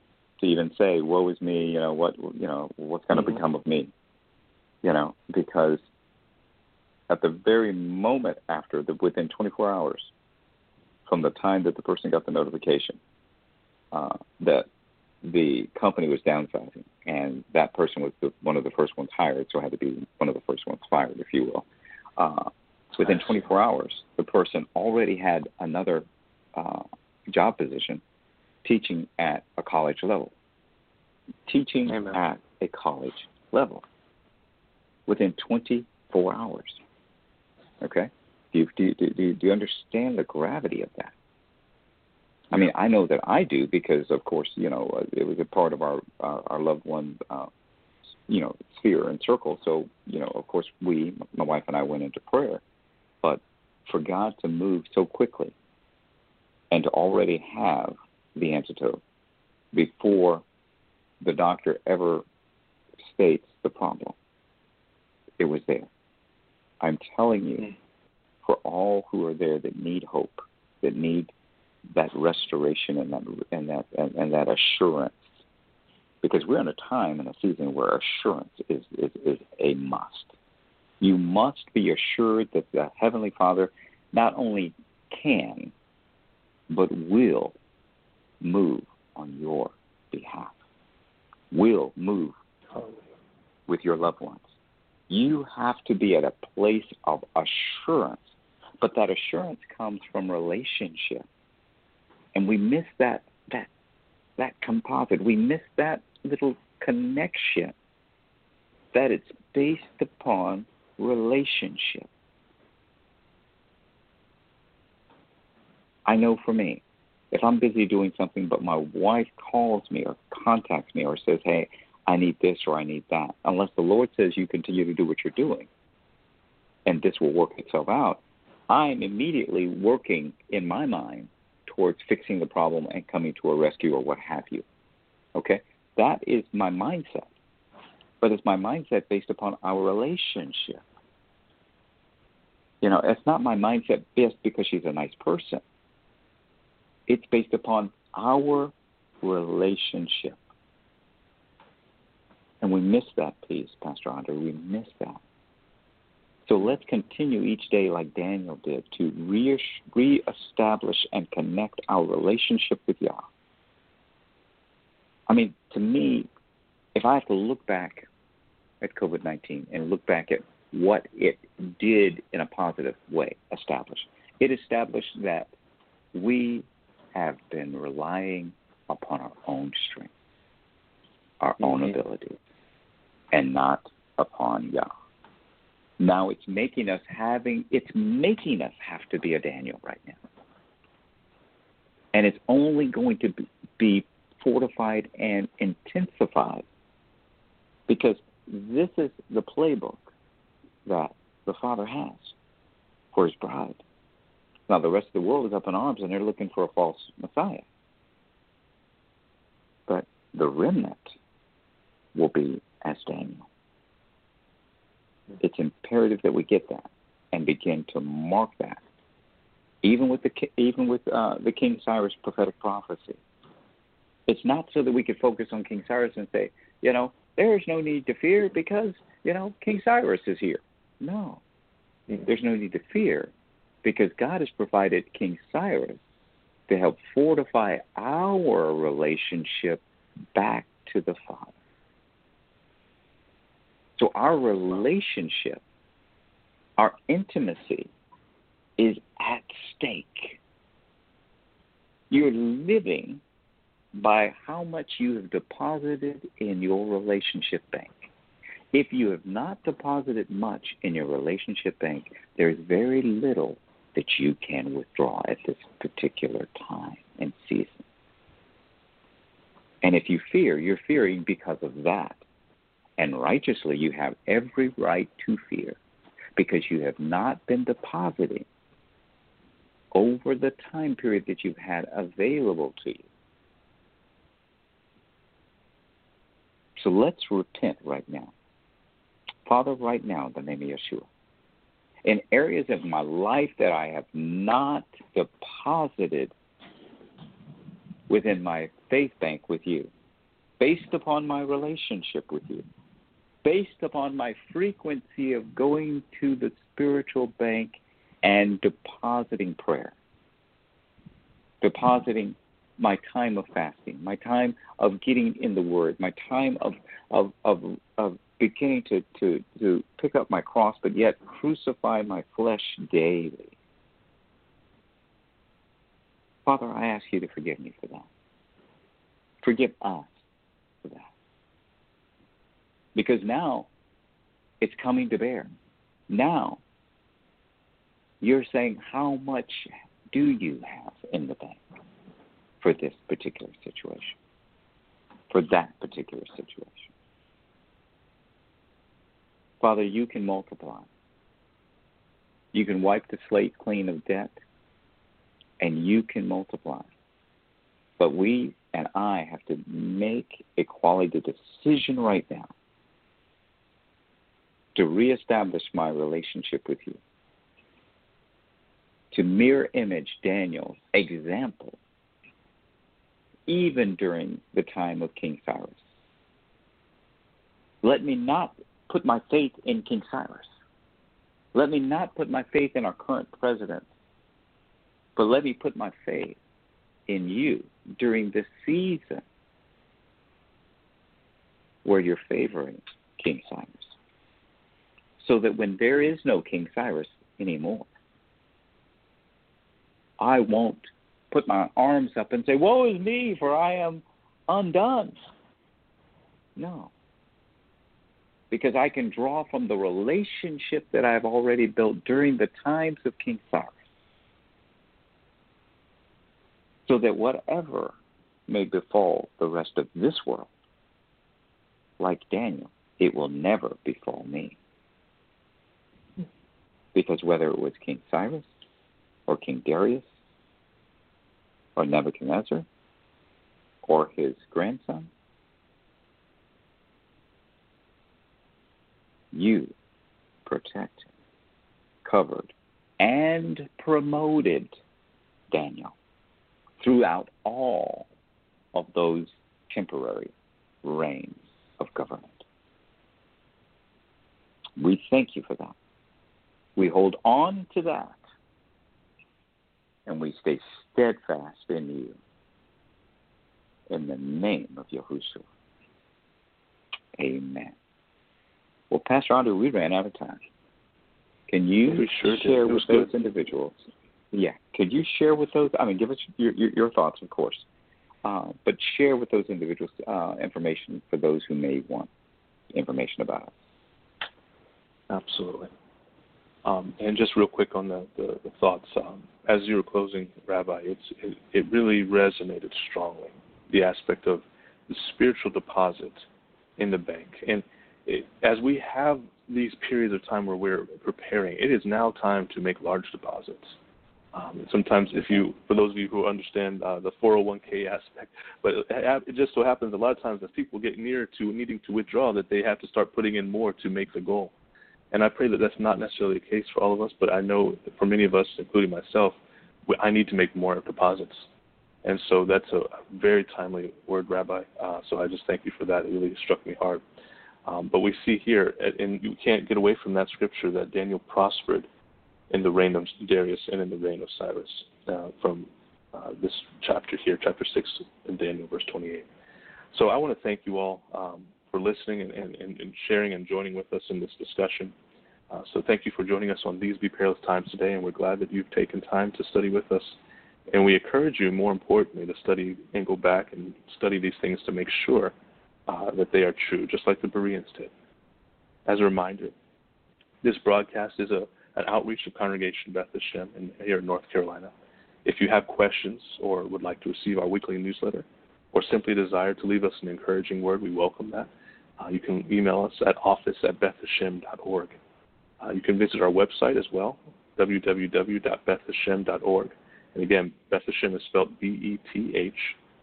to even say, woe is me, you know, what, you know, what's going to mm-hmm. become of me, you know, because at the very moment after, the, within twenty-four hours from the time that the person got the notification uh, that the company was downsizing, and that person was the, one of the first ones hired, so had to be one of the first ones fired, if you will. Uh, within twenty-four hours, the person already had another uh, job position teaching at a college level. Teaching Amen. at a college level within twenty-four hours. Okay? Do you, do, you, do, you, do you understand the gravity of that? I mean, I know that I do because, of course, you know, it was a part of our our, our loved one, uh, you know, sphere and circle. So, you know, of course, we, my wife and I, went into prayer. But for God to move so quickly and to already have the antidote before the doctor ever states the problem, it was there. I'm telling you, for all who are there that need hope, that need that restoration and that and that and, and that assurance, because we're in a time and a season where assurance is, is, is a must. You must be assured that the Heavenly Father not only can, but will move on your behalf, will move with your loved ones. You have to be at a place of assurance, but that assurance comes from relationship. And we miss that that that composite. We miss that little connection that it's based upon relationship. I know for me, if I'm busy doing something but my wife calls me or contacts me or says, hey, I need this or I need that, unless the Lord says you continue to do what you're doing and this will work itself out, I'm immediately working in my mind towards fixing the problem and coming to a rescue or what have you. Okay? That is my mindset. But it's my mindset based upon our relationship. You know, it's not my mindset just because she's a nice person. It's based upon our relationship. And we miss that piece, Pastor Andre. We miss that. So let's continue each day like Daniel did to re- reestablish and connect our relationship with Yah. I mean, to me, if I have to look back at COVID nineteen and look back at what it did in a positive way establish, it established that we have been relying upon our own strength, our mm-hmm. own ability, and not upon Yah. Now it's making us having, it's making us have to be a Daniel right now. And it's only going to be fortified and intensified because this is the playbook that the Father has for his bride. Now the rest of the world is up in arms and they're looking for a false Messiah. But the remnant will be as Daniel. It's imperative that we get that and begin to mark that, even with the even with uh, the King Cyrus prophetic prophecy. It's not so that we could focus on King Cyrus and say, you know, there is no need to fear because, you know, King Cyrus is here. No, there's no need to fear because God has provided King Cyrus to help fortify our relationship back to the Father. So our relationship, our intimacy is at stake. You're living by how much you have deposited in your relationship bank. If you have not deposited much in your relationship bank, there's very little that you can withdraw at this particular time and season. And if you fear, you're fearing because of that. And righteously, you have every right to fear because you have not been depositing over the time period that you've had available to you. So let's repent right now. Father, right now, in the name of Yeshua, in areas of my life that I have not deposited within my faith bank with you, based upon my relationship with you, based upon my frequency of going to the spiritual bank and depositing prayer, depositing my time of fasting, my time of getting in the Word, my time of of of, of beginning to, to, to pick up my cross, but yet crucify my flesh daily. Father, I ask you to forgive me for that. Forgive us for that. Because now it's coming to bear. Now you're saying, how much do you have in the bank for this particular situation, for that particular situation? Father, you can multiply. You can wipe the slate clean of debt, and you can multiply. But we and I have to make a quality decision right now to reestablish my relationship with you, to mirror image Daniel's example, even during the time of King Cyrus. Let me not put my faith in King Cyrus. Let me not put my faith in our current president, but let me put my faith in you during this season where you're favoring King Cyrus, so that when there is no King Cyrus anymore, I won't put my arms up and say, woe is me, for I am undone. No. Because I can draw from the relationship that I've already built during the times of King Cyrus, so that whatever may befall the rest of this world, like Daniel, it will never befall me. Because whether it was King Cyrus or King Darius or Nebuchadnezzar or his grandson, you protected, covered, and promoted Daniel throughout all of those temporary reigns of government. We thank you for that. We hold on to that, and we stay steadfast in you. In the name of Yahushua. Amen. Well, Pastor Andrew, we ran out of time. Can you sure share with those good. individuals? Yeah. Could you share with those? I mean, give us your, your, your thoughts, of course, uh, but share with those individuals uh, information for those who may want information about us. Absolutely. Um, and just real quick on the, the, the thoughts, um, as you were closing, Rabbi, it's, it, it really resonated strongly, the aspect of the spiritual deposit in the bank. And it, as we have these periods of time where we're preparing, it is now time to make large deposits. Um, sometimes if you, for those of you who understand uh, the four oh one k aspect, but it, it just so happens a lot of times as people get near to needing to withdraw that they have to start putting in more to make the goal. And I pray that that's not necessarily the case for all of us, but I know that for many of us, including myself, I need to make more deposits. And so that's a very timely word, Rabbi. Uh, so I just thank you for that. It really struck me hard. Um, but we see here, and you can't get away from that scripture, that Daniel prospered in the reign of Darius and in the reign of Cyrus, uh, from uh, this chapter here, chapter six in Daniel, verse twenty-eight. So I want to thank you all um, for listening and, and, and sharing and joining with us in this discussion. Uh, so thank you for joining us on These Be Perilous Times today, and we're glad that you've taken time to study with us. And we encourage you, more importantly, to study and go back and study these things to make sure uh, that they are true, just like the Bereans did. As a reminder, this broadcast is a, an outreach of Congregation Beth Hashem in, here in North Carolina. If you have questions or would like to receive our weekly newsletter or simply desire to leave us an encouraging word, we welcome that. Uh, you can email us at office at beth hashem dot org. Uh, you can visit our website as well, w w w dot beth hashem dot org. And again, Beth Hashem is spelled B E T H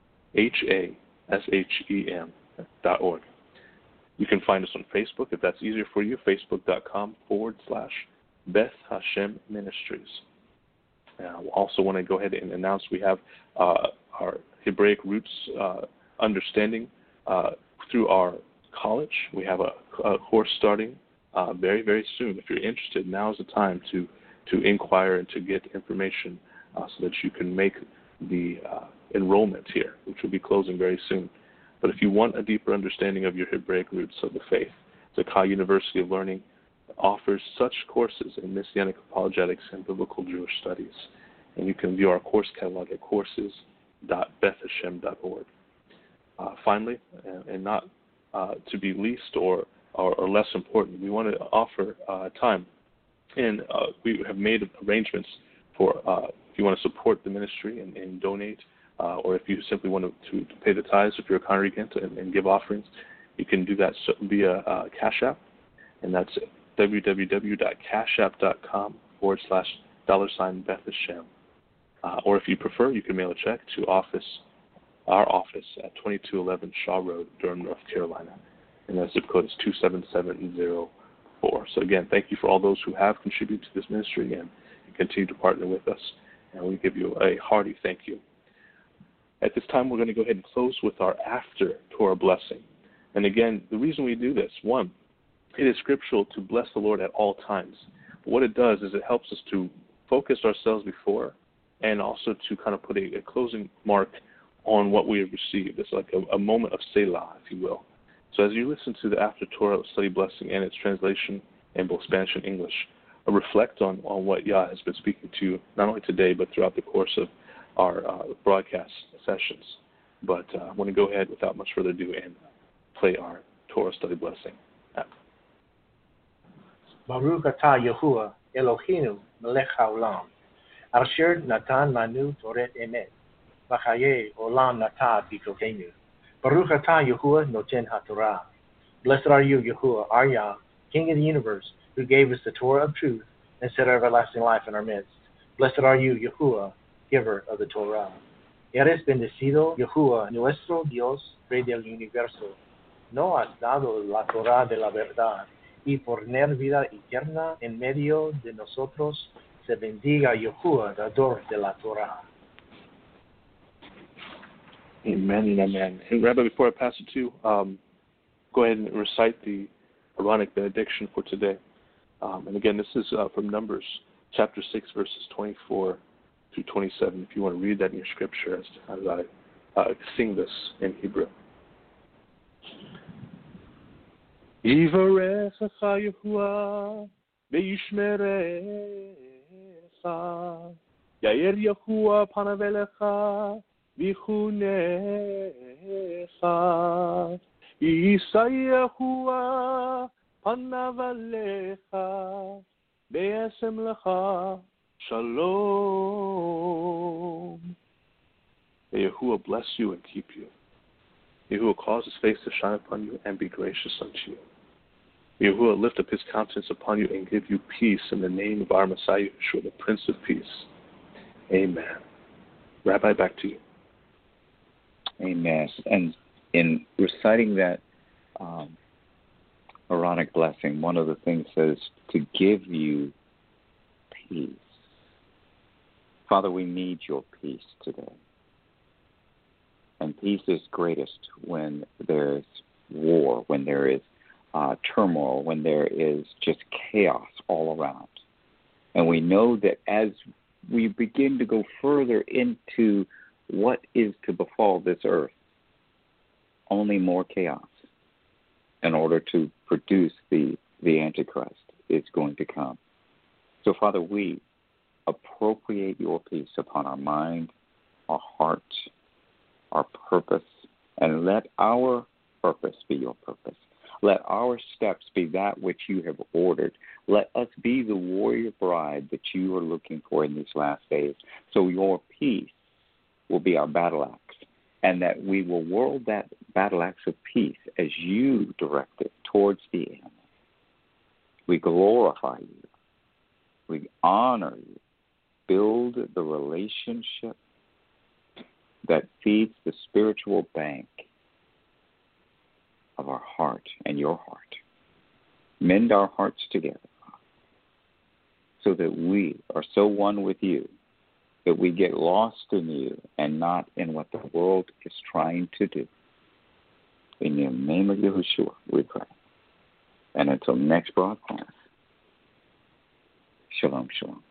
H A S H E M dot org. You can find us on Facebook if that's easier for you, facebook.com forward slash Beth Hashem Ministries. Uh, we also want to go ahead and announce we have uh, our Hebraic Roots uh, Understanding uh, through our college. We have a, a course starting uh, very, very soon. If you're interested, now is the time to, to inquire and to get information uh, so that you can make the uh, enrollment here, which will be closing very soon. But if you want a deeper understanding of your Hebraic roots of the faith, Zakkai University of Learning offers such courses in Messianic apologetics and biblical Jewish studies. And you can view our course catalog at courses dot beth hashem dot org. Uh, finally, and, and not uh, to be least or, or, or less important, we want to offer uh, time. And uh, we have made arrangements for uh, if you want to support the ministry and, and donate, uh, or if you simply want to, to, to pay the tithes if you're a congregant and, and give offerings, you can do that via uh, Cash App, and that's www.cashapp.com forward slash dollar sign Beth Hashem. Uh, or if you prefer, you can mail a check to office, our office at twenty-two eleven Shaw Road, Durham, North Carolina. And that zip code is two seven seven zero four. So again, thank you for all those who have contributed to this ministry and continue to partner with us. And we give you a hearty thank you. At this time, we're going to go ahead and close with our after Torah blessing. And again, the reason we do this, one, it is scriptural to bless the Lord at all times. But what it does is it helps us to focus ourselves before and also to kind of put a, a closing mark on what we have received. It's like a, a moment of Selah, if you will. So as you listen to the After Torah Study Blessing and its translation in both Spanish and English, uh, reflect on, on what Yah has been speaking to you, not only today, but throughout the course of our uh, broadcast sessions. But uh, I want to go ahead without much further ado and play our Torah Study Blessing. Baruch atah Yahuwah Eloheinu melech haolam, asher natan lanu toret emet, v'chaye olam natan b'kochenu. Baruch atah Yahuwah noten haTorah. Blessed are you, Yahuwah, our Yah, King of the universe, who gave us the Torah of truth and set our everlasting life in our midst. Blessed are you, Yahuwah, giver of the Torah. Eres bendecido, Yahuwah, nuestro Dios, Rey del universo. No has dado la Torah de la verdad, y por tener vida eterna en medio de nosotros, se bendiga Yahuwah, dador de la Torah. Amen and amen. And Rabbi, before I pass it to you, um, go ahead and recite the Aaronic benediction for today. Um, and again, this is uh, from Numbers chapter six, verses twenty-four through twenty-seven. If you want to read that in your scripture as, as I uh, sing this in Hebrew. Yivarechecha Yahuwah ve'yishmerecha, Yair Yahuwah panav elecha v'chunecha, Yisa Yahuwah panav alecha ve'esem lecha shalom. May Yahuwah bless you and keep you. Yahuwah cause his face to shine upon you and be gracious unto you. Yahuwah lift up his countenance upon you and give you peace in the name of our Messiah, Yeshua, the Prince of Peace. Amen. Rabbi, back to you. Amen. And in reciting that um, Aaronic blessing, one of the things says to give you peace. Father, we need your peace today. And peace is greatest when there is war, when there is uh, turmoil, when there is just chaos all around. And we know that as we begin to go further into what is to befall this earth, only more chaos in order to produce the, the Antichrist is going to come. So, Father, we appropriate your peace upon our mind, our heart, our purpose, and let our purpose be your purpose. Let our steps be that which you have ordered. Let us be the warrior bride that you are looking for in these last days. So your peace will be our battle axe, and that we will whirl that battle axe of peace as you direct it towards the enemy. We glorify you. We honor you. Build the relationship that feeds the spiritual bank of our heart and your heart. Mend our hearts together so that we are so one with you that we get lost in you and not in what the world is trying to do. In the name of Yahushua, we pray. And until next broadcast, shalom, shalom.